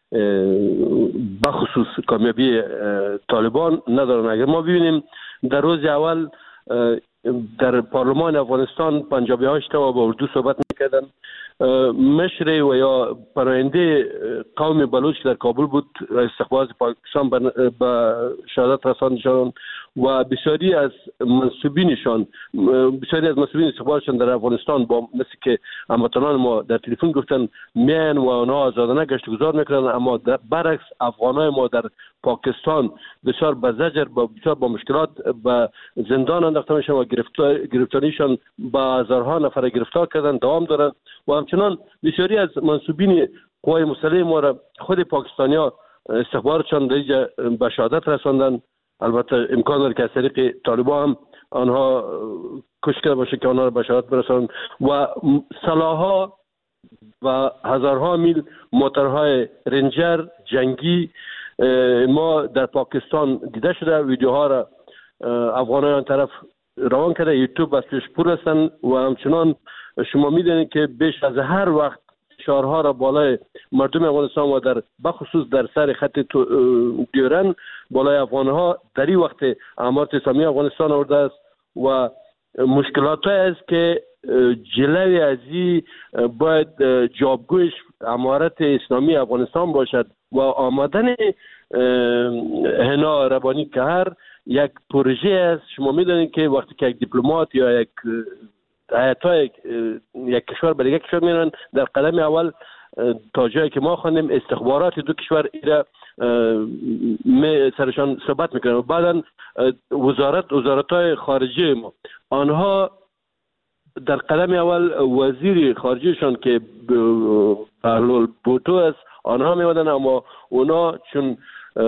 بخصوص کامیابی طالبان ندارن. اگر ما ببینیم در روز اول در پارلمان افغانستان پنجابی ها اشتوا با اردو صحبت میکردن. مشر و یا پراینده قوم بلوچ در کابل بود، استخبارات پاکستان به شهادت رساندشان و بسیاری از منصوبینشان بسیاری از منصوبین استخباراتشان در افغانستان با مثل که هموطنان ما در تلفن گفتن میان و آنها آزادانه گشت گذار میکنن، اما برعکس افغانای ما در پاکستان بسیار به زجر بسیار با مشکلات به زندان انداخته میشن و گرفتاریشان به هزارها نفر گرفتار کردن دوام دارن و همچنان بسیاری از منصوبین قوای مسلح ما را خود پاکستانیا استخباراتشان در به شهادت رساندن. البته امکان داره که از طریق طالبان هم آنها کشته باشه که آنها را به شهادت برسانند و سلاح‌ها و هزارها میل موترهای رنجر جنگی ما در پاکستان دیده شده. ویدیوها را افغانان طرف روان کرده، یوتیوب از پیش پر هستند و همچنان شما میدونید که بیش از هر وقت فشارها را بالای مردم افغانستان و در بخصوص در سر خط دیورن بالای افغانها در این وقت امارت اسلامی افغانستان آورده است و مشکلات است که جلوی از این باید جوابگویش امارت اسلامی افغانستان باشد و آمدن هنا ربانی کهر یک پروژه است. شما میدونید که وقتی که یک دیپلمات یا یک هیئت‌های یک کشور به دیگر کشور میرن در قدم اول تا جایی که ما خواندیم استخبارات دو کشور ایرا سرشان صحبت میکنن و بعدا وزارت وزارت‌های خارجه ما آنها در قدم اول وزیر خارجهشان که بهلول بوتو است آنها میودن، اما اونا چون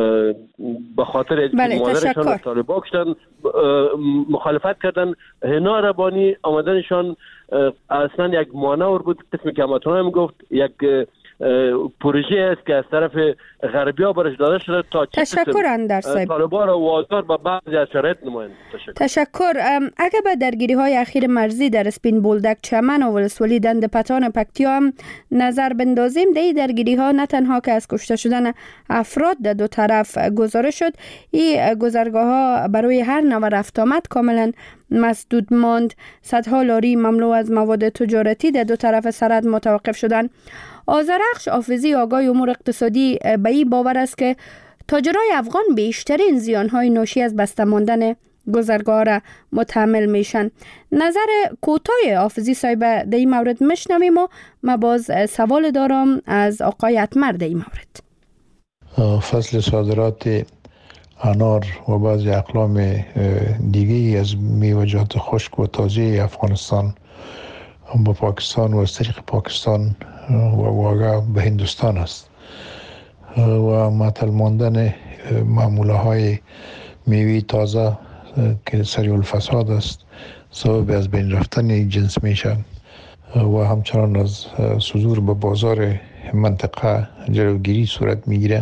به خاطر بله، مادرشان طالبان کشتن مخالفت کردن. هنا ربانی آمدنشان اصلا یک مانور بود، قسمی که همتون هم گفت یک پروژه است که از طرف غربی ها برش داده شده تا تشکر اندر صاحب طالبان را وادار به بعضی از شرایط نمایند. تشکر. تشکر. اگر به درگیری های اخیر مرزی در اسپین بولدک چمن و ولسوالی دند پتان پکتیا هم نظر بندازیم، در درگیری ها نه تنها که از کشته شدن افراد در دو طرف گزارش شد، این گذرگاه ها برای هر نوع رفت آمد کاملا مسدود ماند. صدها لاری مملو از مواد تجارتی در دو طرف سرحد متوقف شدند. آذرخش حافظی آگاه امور اقتصادی به این باور است که تاجرای افغان بیشترین زیانهای ناشی از بسته ماندن گذرگاه را متحمل میشن. نظر کوتاه حافظی صاحب در این مورد میشنویم و من باز سوال دارم از آقای اتمر در این مورد. فصل صادرات انار و بعضی اقلام دیگه از میوه‌جات خشک و تازه افغانستان با پاکستان و از طریق پاکستان و واقع به هندوستان است و معطل ماندن معموله های میوه تازه که سریع الفساد است سبب از بین رفتن جنس میشن و همچنان از صدور به بازار منطقه جلوگیری صورت میگیره.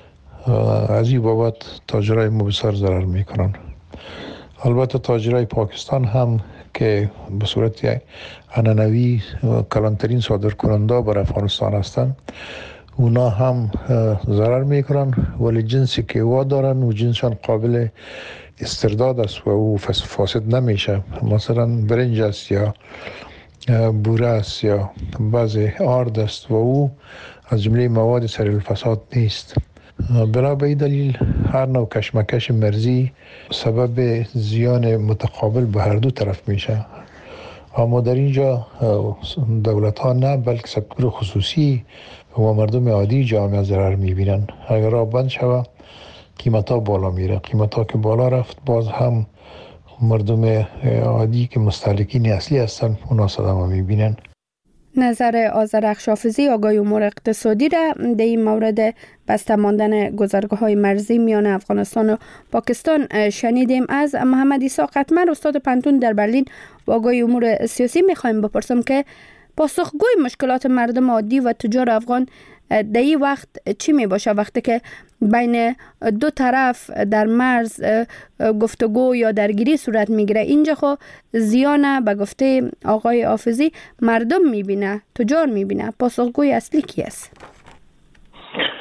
از این بابت تاجرای ما بسیار ضرر میکنن. البته تاجرای پاکستان هم که به صورت عنعنوی کلانترین صادر کننده بر افغانستان هستند، اونا هم ضرر میکنن، ولی جنسی که وا دارن و جنسشان قابل استرداد است و او فاسد نمیشه. مثلا برنج است یا بوره است یا بعض آرد است و او از جمله مواد سریع الفساد نیست. بنا به این دلیل هر نوع کشمکش مرزی سبب زیان متقابل به هر دو طرف میشه. اما در اینجا دولت ها نه بلکه سکتور خصوصی و مردم عادی جامعه ضرر میبینن. اگر راه بند شود قیمت ها بالا میره، قیمت ها که بالا رفت باز هم مردم عادی که مستهلکین اصلی هستن اونا صدمه میبینن. نظر آذرخش حافظی آگاه امور اقتصادی را در این مورد بسته ماندن گذرگاه های مرزی میان افغانستان و پاکستان شنیدیم. از محمد عیسی قتمر استاد پنتون در برلین و آگاه امور سیاسی میخوایم بپرسم که پاسخگوی مشکلات مردم عادی و تجار افغان در این وقت چی می باشه وقتی که بین دو طرف در مرز گفتگو یا درگیری صورت میگیره؟ اینجا خو زیان به گفته آقای حافظی مردم میبینه، تجار میبینه. پاسخگوی اصلی کی است؟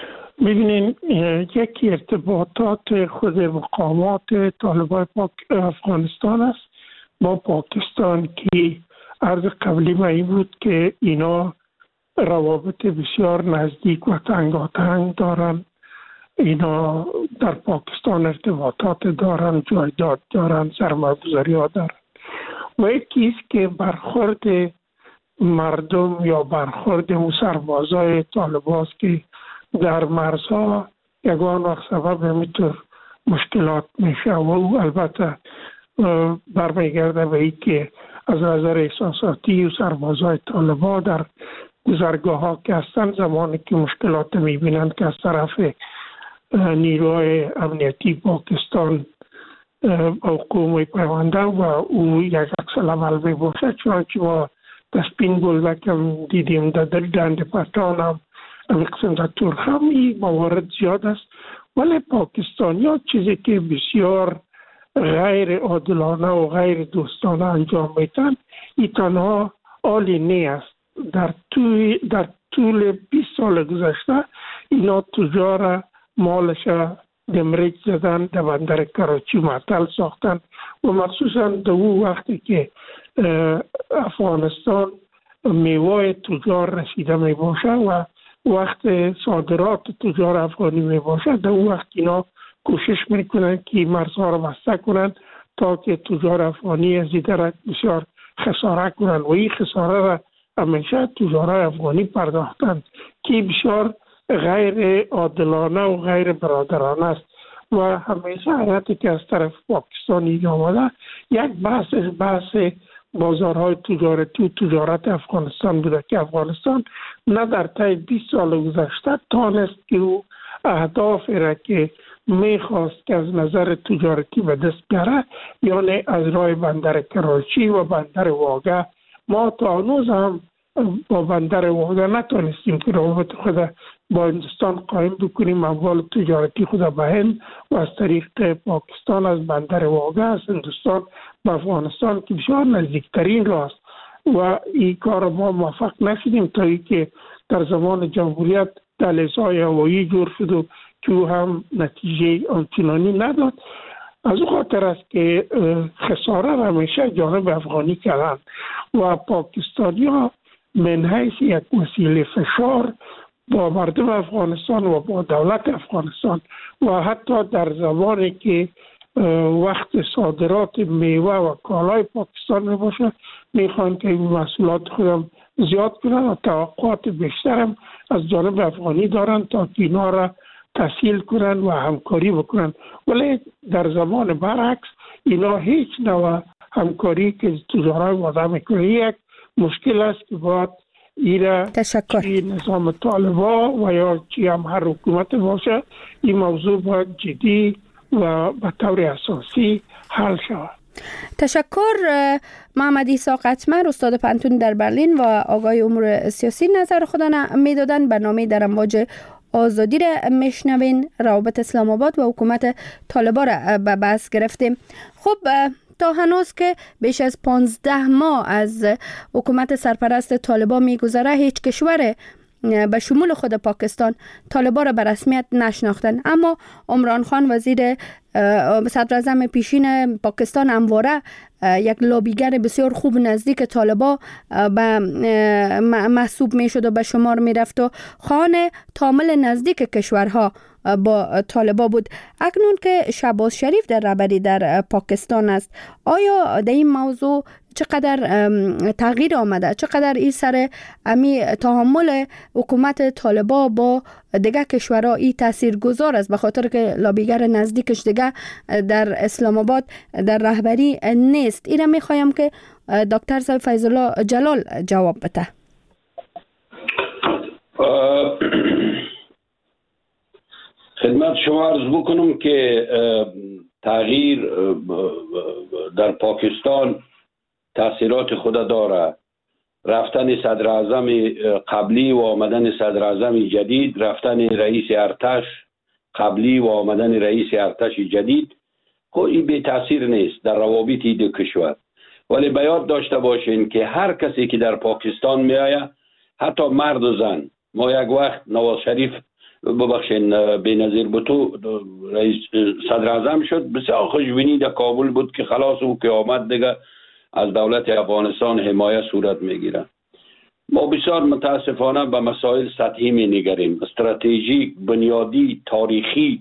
ببینین یکی ارتباطات خود مقامات طالبان پاک افغانستان است با پاکستان که عرض قبلی ما این بود که اینا روابط بسیار نزدیک و تنگاتنگ دارن. اینا در پاکستان ارتباطات دارن، جایداد دارن، سرمایه‌گذاری ها دارن و یکی است که برخورد مردم یا برخورد اون سربازای طالبان است که در مرزها یگان وقت سبب همیتر مشکلات میشه و او البته برمیگرده به این که از نظر احساساتی و سربازای طالبان در گذرگاه ها که هستن زمانی که مشکلات میبینند که از طرف نیروهای امنیتی پاکستان حکومت پیونده و او یک عکس العمل میباشه، چنانچه ما در سپین گلبک هم دیدیم، در دند پتان هم این قسم در ترک هم این موارد زیاد است. ولی پاکستانی ها چیزی که بسیار غیر عادلانه و غیر دوستانه انجام میتن این تنها آلی نی است. در طول در طول بیست سال گذشته اینا تجار مالش دمریج زدن، در بندر کراچی معطل ساختن و مخصوصا در او وقتی که افغانستان میوه تجار رسیده می باشه و وقت صادرات تجار افغانی می باشه، در اون وقت اینا کوشش میکنن که مرزها را بسته کنن تا که تجار افغانی از این طرف بسیار خساره کنن و این خساره را همیشه تجارای افغانی پرداختن که بسیار غیر عادلانه و غیر برادرانه است و همیشه حالتی که از طرف پاکستانی آمده یک بحث بحث بازارهای تجارتی و تجارت افغانستان بوده که افغانستان نه در طی بیست سال گذشته تانست که او اهدافی را که میخواست که از نظر تجارتی به دست بیاره، یعنی از راه بندر کراچی و بندر واگه، ما تا هنوز هم با بندر واگه نتونستیم که روابط خود با هندوستان قایم بکنیم، اموال تجارتی خود به هند و از طریق پاکستان از بندر واگه از هندوستان به افغانستان که بسیار نزدیکترین راست و این کار ما موفق نشدیم تا ای که در زمان جمهوریت دهلیزهای هوایی جور شد و که هم نتیجه آنچنانی نداد. از او خاطر است که خساره را همیشه جانب افغانی کردن و پاکستانی ها من حیث یک وسیله فشار با مردم افغانستان و با دولت افغانستان و حتی در زمانی که وقت صادرات میوه و کالای پاکستان می باشه میخوان که این محصولات خودم زیاد کنن و توقعات بیشترم از جانب افغانی دارن تا که اینا را تسهیل کنن و همکاری بکنن. ولی در زمان برعکس اینا هیچ نوع همکاری که تجارت وضع میکنه یک مشکل است که باید ایره چی نظام طالبا و یا چی هم هر حکومت باشه این موضوع باید جدی و به طور اساسی حل شود. تشکر محمد عیسی قطمر، استاد پانتون در برلین و آقای امور سیاسی نظر خودن میدادن. برنامه در امواج آزادی را میشنوین. روابط اسلام آباد و حکومت طالبان را به بحث گرفتیم. خب تا هنوز که بیش از پانزده ماه از حکومت سرپرست طالبان میگذره هیچ کشور به شمول خود پاکستان طالبان را به رسمیت نشناختن، اما عمران خان وزیر صدر اعظم پیشین پاکستان همواره یک لابیگر بسیار خوب نزدیک طالبان به محسوب می شد و به شمار می رفت و خان تامل نزدیک کشورها با طالبان بود. اکنون که شهباز شریف در رهبری در پاکستان است، آیا در این موضوع چقدر تغییر آمده؟ چقدر این سر امی تعامل حکومت طالبان با دیگه کشورها این تأثیر گذار است، به خاطر که لابیگر نزدیکش دیگه در اسلام آباد در رهبری نیست؟ این را میخوایم که دکتر صاحب فیض الله جلال جواب بده. خدمت شما عرض بکنم که تغییر در پاکستان تاثیرات خود داره. رفتن صدر اعظم قبلی و آمدن صدر اعظم جدید، رفتن رئیس ارتش قبلی و آمدن رئیس ارتش جدید، خب این بی تاثیر نیست در روابط دو کشور. ولی باید داشته باشین که هر کسی که در پاکستان می آید، حتی مرد و زن، ما یک وقت نواز شریف ببخشین بینظیر بوتو رئیس صدر اعظم شد، بسیار خوشبینی در کابل بود که خلاص او که آمد دیگه از دولت افغانستان حمایت صورت میگیره. ما بسیار متاسفانه به مسائل سطحی می نگریم، استراتژیک، بنیادی، تاریخی،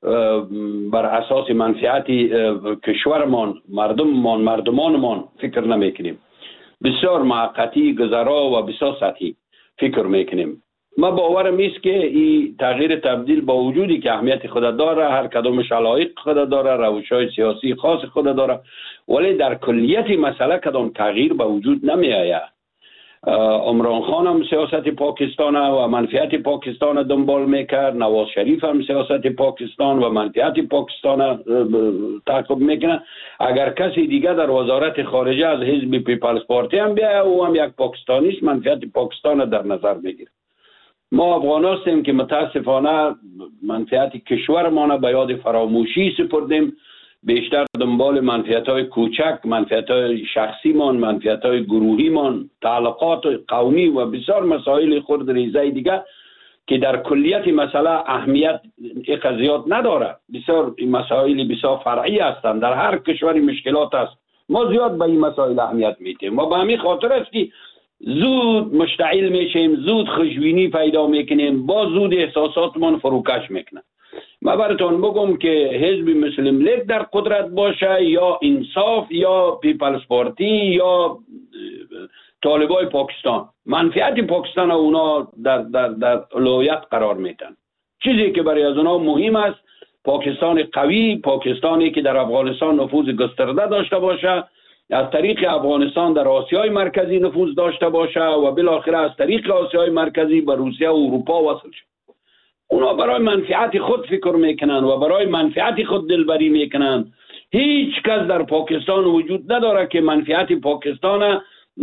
بر اساس منفعت کشورمان، مردممان، مردمانمان فکر نمی کنیم. بسیار معقتی، گذرا و بسیار سطحی فکر میکنیم. ما باورم است که این تغییر تبدیل با وجودی که اهمیت خود داره، هر کدامش علایق خود داره، روش‌های سیاسی خاص خود داره، ولی در کلیت مسئله کدام تغییر به وجود نمی آید. عمران خان هم سیاست پاکستان و منفعت پاکستان دنبال میکرد، نواز شریف هم سیاست پاکستان و منفعت پاکستان تعقیب میکنه. اگر کسی دیگه در وزارت خارجه از حزب پیپلز پارتی هم بیاید، او هم یک پاکستانی است، منفعت پاکستان در نظر میگیره. ما افغان هستیم که متاسفانه منفعت کشورمان به یاد فراموشی سپردیم، بیشتر دنبال منفعت‌های کوچک، منفعت‌های شخصیمان، منفعت‌های گروهیمان، تعلقات قومی و بسیار مسائل خرد ریزه دیگه که در کلیت مسئله اهمیت اقضیات نداره. بسیار مسائل بسیار فرعی هستند، در هر کشوری مشکلات است. ما زیاد به این مسائل اهمیت میدیم. ما به همین خاطر است که زود مشتعل میشیم، زود خوشبینی پیدا میکنیم، با زود احساساتمان فروکش میکنه. ما براتون بگم که حزب مسلم لیگ در قدرت باشه یا انصاف یا پیپلز پارتی یا طالبای پاکستان، منفعت پاکستان اونا در در در اولویت قرار میتن. چیزی که برای از اونا مهم است پاکستان قوی، پاکستانی که در افغانستان نفوذ گسترده داشته باشه، از طریق افغانستان در آسیای مرکزی نفوذ داشته باشه و بالاخره از طریق آسیای مرکزی به روسیه و اروپا وصل شه. اونا برای منفعت خود فکر میکنن و برای منفعت خود دلبری میکنن. هیچ کس در پاکستان وجود نداره که منفعت پاکستان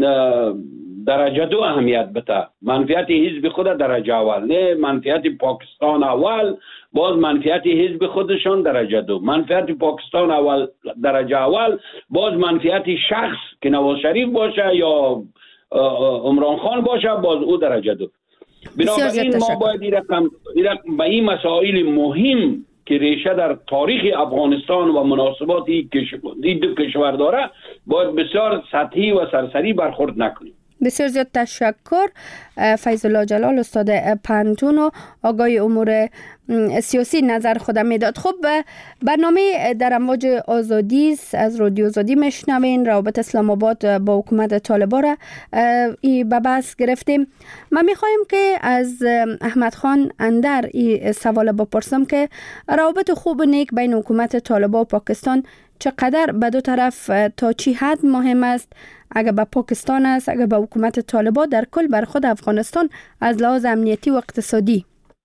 درجه دو اهمیت بده، منفعت حزب خود درجه اول، نه منفعت پاکستان اول باز منفعت حزب خودشان درجه دو، منفعت پاکستان اول درجه اول باز منفعت شخص که نواز شریف باشه یا عمران خان باشه باز او درجه دو. بنابراین ما باید این رقم به این مسائل مهم که ریشه در تاریخ افغانستان و مناسبات این دو کشور داره باید بسیار سطحی و سرسری برخورد نکنیم. بسیار زیاد تشکر فیض الله جلال، استاد پنتون و آقای امور سیاسی نظر خودم میداد. خب برنامه در امواج آزادی از رادیو آزادی میشنوین. روابط اسلام آباد با حکومت طالبان را به بحث گرفتیم. من میخوایم که از احمد خان اندر این سوال بپرسم که روابط خوب و نیک بین حکومت طالبان و پاکستان چقدر به دو طرف تا چی حد مهم است؟ اگر به پاکستان است، اگر به حکومت طالبان، در کل بر خود افغانستان از لحاظ امنیتی و اقتصادی؟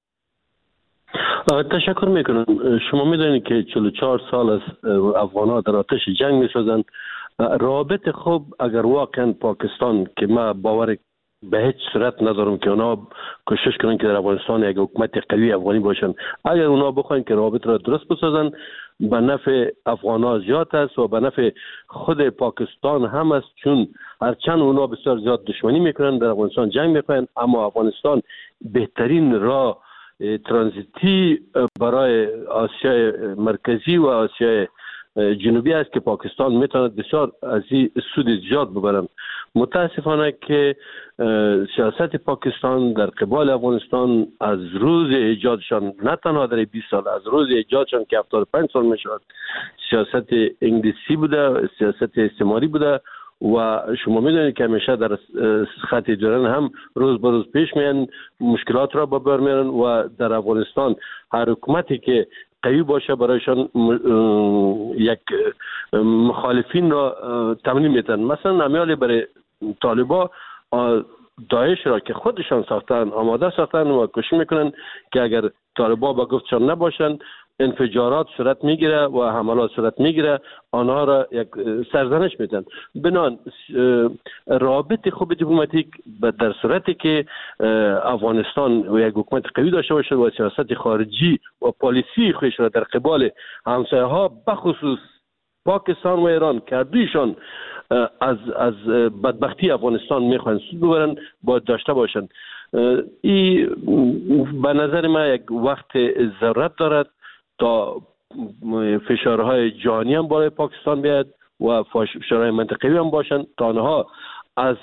تشکر میکنم. شما میدونید که چهل و چهار سال است افغان‌ها در آتش جنگ میسازند. رابط خوب اگر واقعا پاکستان که ما باور به هیچ صورت ندارم که اونا کوشش کنن که در افغانستان یک حکومت قوی افغانی باشن، اگر اونا بخواین که رابط را درست بسازن به نفع افغان‌ها زیاد است و به نفع خود پاکستان هم است، چون هرچند اونا بسیار زیاد دشمنی میکنن در افغانستان جنگ میکنن، اما افغانستان بهترین راه ترانزیتی برای آسیای مرکزی و آسیای جنوبی است که پاکستان میتواند بسیار از این سود زیاد ببرند. متاسفانه که سیاست پاکستان در قبال افغانستان از روز ایجادشان، نه تنها در بیست سال، از روز ایجادشان که هفتاد و پنج سال میشود، سیاست انگلیسی بوده، سیاست استعماری بوده و شما میدونید که همیشه در خط دوران هم روز به روز پیش میان، مشکلات را به بر میارن و در افغانستان هر حکومتی که قوی باشه برایشان یک مخالفین را تمرین میتن. مثلا نمیالی برای طالبا داعش را که خودشان ساختن آماده ساختن و کوشش میکنن که اگر طالبا با گفتشان نباشن انفجارات صورت میگیره و حملات صورت میگیره، آنها را یک سرزنش میدن. بنان رابط خوب دیپلماتیک در صورتی که افغانستان و یک حکومت قوی داشته باشه و سیاست خارجی و پالیسی خودش را در قبال همسایه ها بخصوص پاکستان و ایران که دویشان از از بدبختی افغانستان میخوان سود ببرن باید داشته باشند. این به نظر من یک وقت ضرورت دارد تا فشارهای جهانی هم بالای پاکستان بیاد و فشارهای منطقه‌ای هم باشند تا آنها از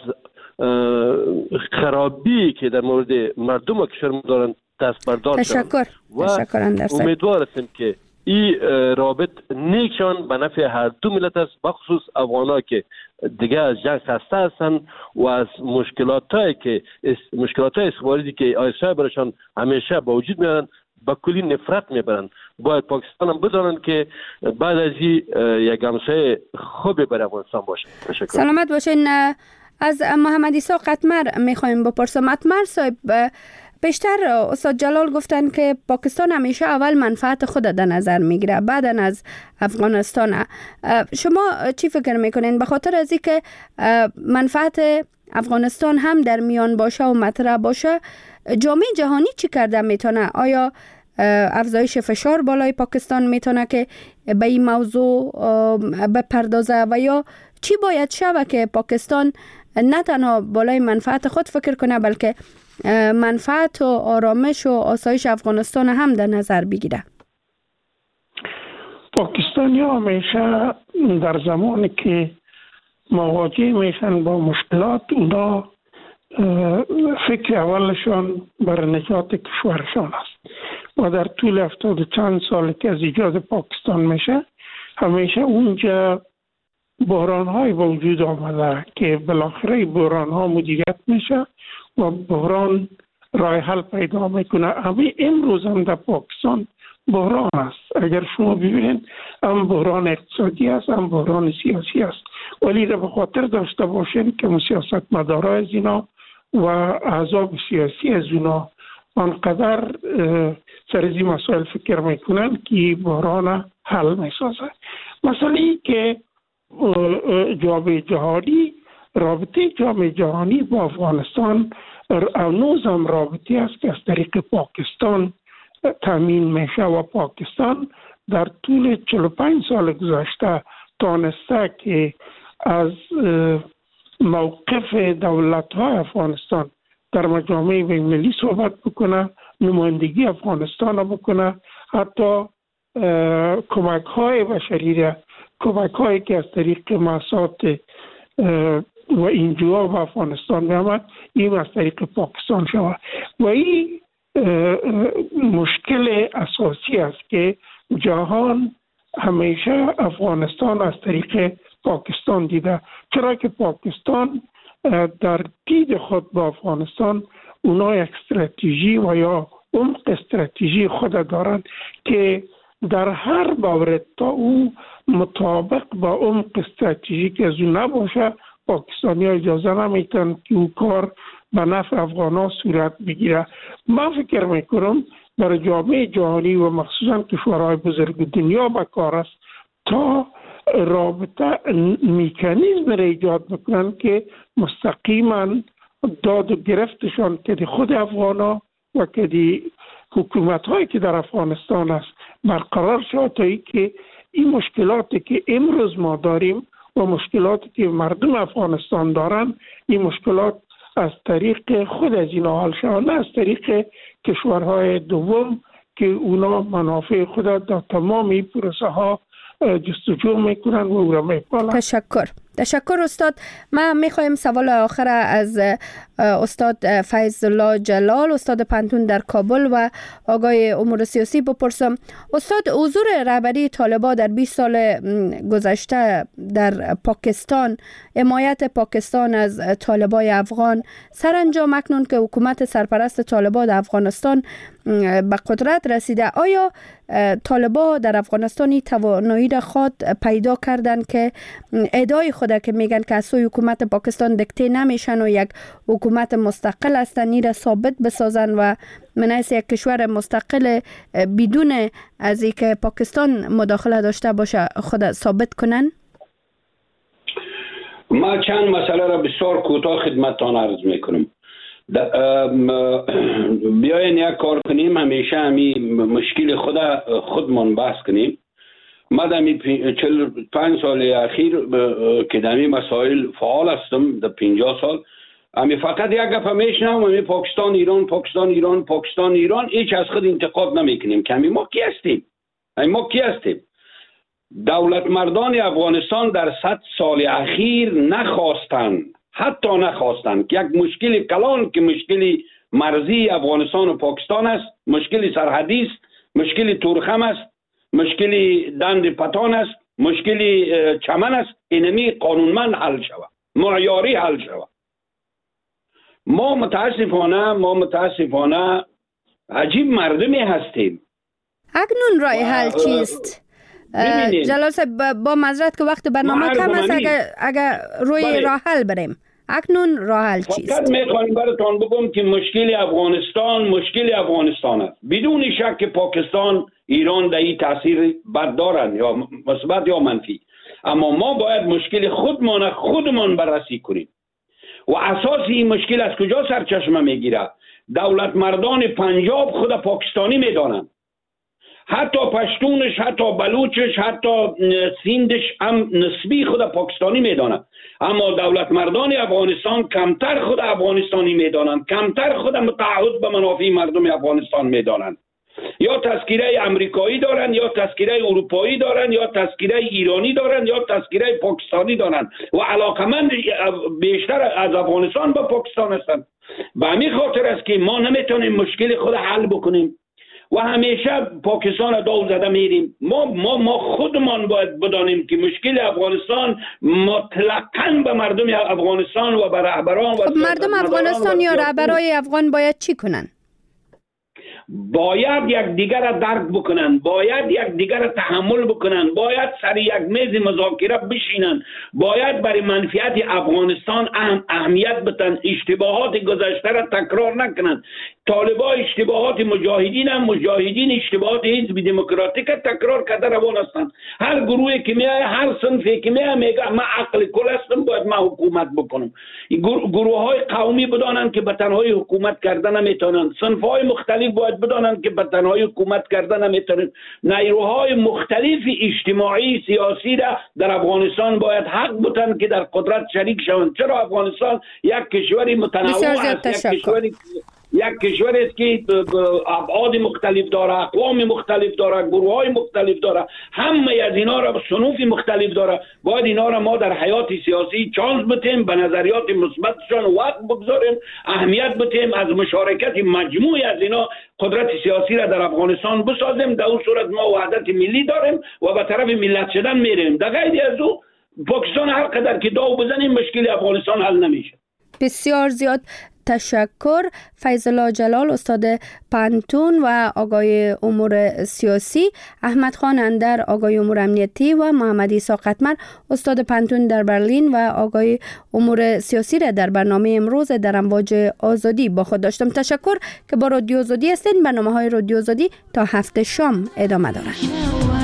خرابی که در مورد مردم کشور دارند دست بردار تشکر و تشکر امیدوار هستیم که این رابط نیکشان به نفع هر دو ملت است، بخصوص افغان‌ها که دیگه از جنگ خسته هستند و از مشکلاتایی که مشکلاتای استخباراتی که آیسای برشان همیشه با وجود میارن با کلی نفرت میبرند. باید پاکستان هم بدانند که بعد از این یک همسایه خوبی برای افغانستان باشه. تشکر. سلامت باشین. از محمد عیسی قطمر میخوایم بپرسم. قطمر صاحب، بیشتر استاد جلال گفتن که پاکستان همیشه اول منفعت خود در نظر میگیره بعداً از افغانستان. شما چی فکر میکنین؟ به خاطر از اینکه منفعت افغانستان هم در میان باشه و مطرح باشه، جامعه جهانی چی کرده میتونه؟ آیا افزایش فشار بالای پاکستان میتونه که به این موضوع بپردازه و یا چی باید شود که پاکستان نه تنها بالای منفعت خود فکر کنه بلکه منفعت و آرامش و آسایش افغانستان هم در نظر بگیره؟ پاکستانی همیشه در زمانی که مواجه میشن با مشکلات اونا فکر اولشان بر نجات کشورشان است و در طول هفتاد چند سال که از ایجاد پاکستان میشه همیشه اونجا بحران های با وجود آمده که بالاخره بحران ها مدیریت میشه و بحران راه حل پیدا میکنه. همین امروز هم در پاکستان بحران است. اگر شما ببینید هم بحران اقتصادی است هم بحران سیاسی است، ولی را به خاطر داشته باشین که سیاستمدارای از اینا و احزاب سیاسی از اونا آنقدر سر از این مسائل فکر میکنن که بحران حل میسازه. مسئله که جامعه جهانی، رابطه جامعه جهانی با افغانستان هنوز هم رابطه است که از طریق پاکستان تامین میشه و پاکستان در طول چهل و پنج سال گذشته تانسته که از موقف دولت‌های افغانستان در مجامع بین‌المللی صحبت بکنه، نمایندگی افغانستان را بکنه، حتی کمک‌های بشری، کمک‌هایی که از طریق مؤسسات و اینجا به افغانستان می‌آمد، این از طریق پاکستان شود و این مشکل اساسی است که جهان همیشه افغانستان از طریق پاکستان دیده، چرا که پاکستان در دید خود با افغانستان اونا یک استراتژی و یا عمق استراتژی خود دارند که در هر مورد تا او مطابق با عمق استراتژی که از اون نباشه پاکستانی ها اجازه نمیتن که او کار به نفع افغان ها صورت بگیره. من فکر میکنم برای جامعه جهانی و مخصوصا کشورهای بزرگ دنیا بکار است تا رابطه میکانیزم را ایجاد بکنن که مستقیما داد و گرفتشان که دی خود افغان ها و که دی حکومت هایی که در افغانستان است برقرار شد تا ای که این مشکلاتی که امروز ما داریم و مشکلاتی که مردم افغانستان دارن این مشکلات از طریق خود از اینا حل شود، نه از طریق کشورهای دوم که اونا منافع خود در تمامی پروسه ها جستجو میکنن و او را میپالن. تشکر. تشکر استاد. ما میخوایم سوال آخر از استاد فیض الله جلال، استاد پنتون در کابل و آقای امور سیاسی بپرسم. استاد، حضور رهبری طالبان در بیست سال گذشته در پاکستان، حمایت پاکستان از طالبان افغان، سرانجام اکنون که حکومت سرپرست طالبان در افغانستان به قدرت رسیده، آیا طالبان در افغانستانی توانایی را خود پیدا کردند که ادعای خود که میگن که از سوی حکومت پاکستان دکته نمیشن و یک حکومت مستقل هستن این را ثابت بسازن و من از یک کشور مستقل بدون از اینکه پاکستان مداخله داشته باشه خود ثابت کنن؟ ما چند مسئله را بسیار کوتاه خدمتتان عرض میکنم. بیاین یک کار کنیم، همیشه همین مشکل خود خودمون بحث کنیم. ما در چهل پنج سال اخیر که در این مسائل فعال هستم، در پنجاه سال امی فقط یک گپ میشنم امی پاکستان ایران پاکستان ایران پاکستان ایران هیچ از خود انتقاد نمیکنیم که ما کی هستیم؟ ما کی هستیم؟ دولت مردان افغانستان در صد سال اخیر نخواستند، حتی نخواستند که یک مشکل کلان که مشکل مرزی افغانستان و پاکستان است، مشکل سرحدی است، مشکل تورخم است، مشکل دند پتان است، مشکل چمن است، اینمی قانونمند حل شود، معیاری حل شود. ما متاسفانه ما متاسفانه عجیب مردمی هستیم. اکنون راه حل چیست؟ جلال صاحب با معذرت که وقت برنامه کم است، اگر اگر روی بله. راه حل بریم اکنون راه حل چیست؟ فقط میخوایم براتون بگم که مشکل افغانستان مشکل افغانستان است. بدون شک پاکستان ایران در این تاثیر بد دارند، یا مثبت یا منفی، اما ما باید مشکل خودمان خودمان بررسی کنیم. و اساس این مشکل از کجا سرچشمه میگیره؟ دولت مردان پنجاب خود پاکستانی میدانند، حتی پشتونش، حتی بلوچش، حتی سیندش هم نسبی خود پاکستانی میدانند، اما دولت مردان افغانستان کمتر خود افغانستانی میدانند، کمتر خود متعهد به منافع مردم افغانستان میدانند. یا تذکیره امریکایی دارند، یا تذکیره اروپایی دارند، یا تذکیره ایرانی دارند، یا تذکیره پاکستانی دارند و علاقمند بیشتر از افغانستان به پاکستان هستند. به همین خاطر است که ما نمیتونیم مشکل خود حل بکنیم و همیشه پاکستان دو زده میریم. ما ما ما خودمان باید بدانیم که مشکل افغانستان مطلقاً به مردم افغانستان و به رهبران و خب مردم افغانستان یا رهبرای افغان باید چی کنن؟ باید یک دیگر را درک بکنن، باید یک دیگر را تحمل بکنن، باید سر یک میز مذاکره بشینن، باید برای منفعت افغانستان اهم اهمیت بدن، اشتباهات گذشته را تکرار نکنن. طالبا اشتباهات مجاهدین هم مجاهدین اشتباهات حزب دموکراتیک تکرار کرده روان هستند. هر گروهی که میای، هر صنفی که میای میگه من عقل کل هستم، باید من حکومت بکنم. گروه های قومی بدانند که به تنهایی حکومت کردن نمیتونن، صنف های مختلف باید بدانند که به تنهایی حکومت کردن نمیتونن. نیروهای مختلف اجتماعی سیاسی را در افغانستان باید حق بدن که در قدرت شریک شوند. چرا افغانستان یک کشوری متنوع است، یک کشوری یک کشور است که ابعاد مختلف داره، اقوام مختلف داره، گروه های مختلف داره، همه از اینا را صنوف مختلف داره. باید اینا را ما در حیات سیاسی چانس بدیم، به نظریات مثبتشان وقت بگذاریم، اهمیت بدیم، از مشارکت مجموعی از اینا قدرت سیاسی را در افغانستان بسازیم. در اون صورت ما وحدت ملی داریم و به طرف ملت شدن میریم. در غیر از او پاکستان هر قدر که داو بزنیم مشکل افغانستان حل نمیشه. بسیار زیاد تشکر. فیض الله جلال استاد پانتون و آقای امور سیاسی، احمد خان اندر آقای امور امنیتی و محمد عیسی قطمر استاد پانتون در برلین و آقای امور سیاسی را در برنامه امروز در امواج آزادی با خود داشتم. تشکر که با رادیو آزادی هستین. برنامه های رادیو آزادی تا هفته شام ادامه دارد.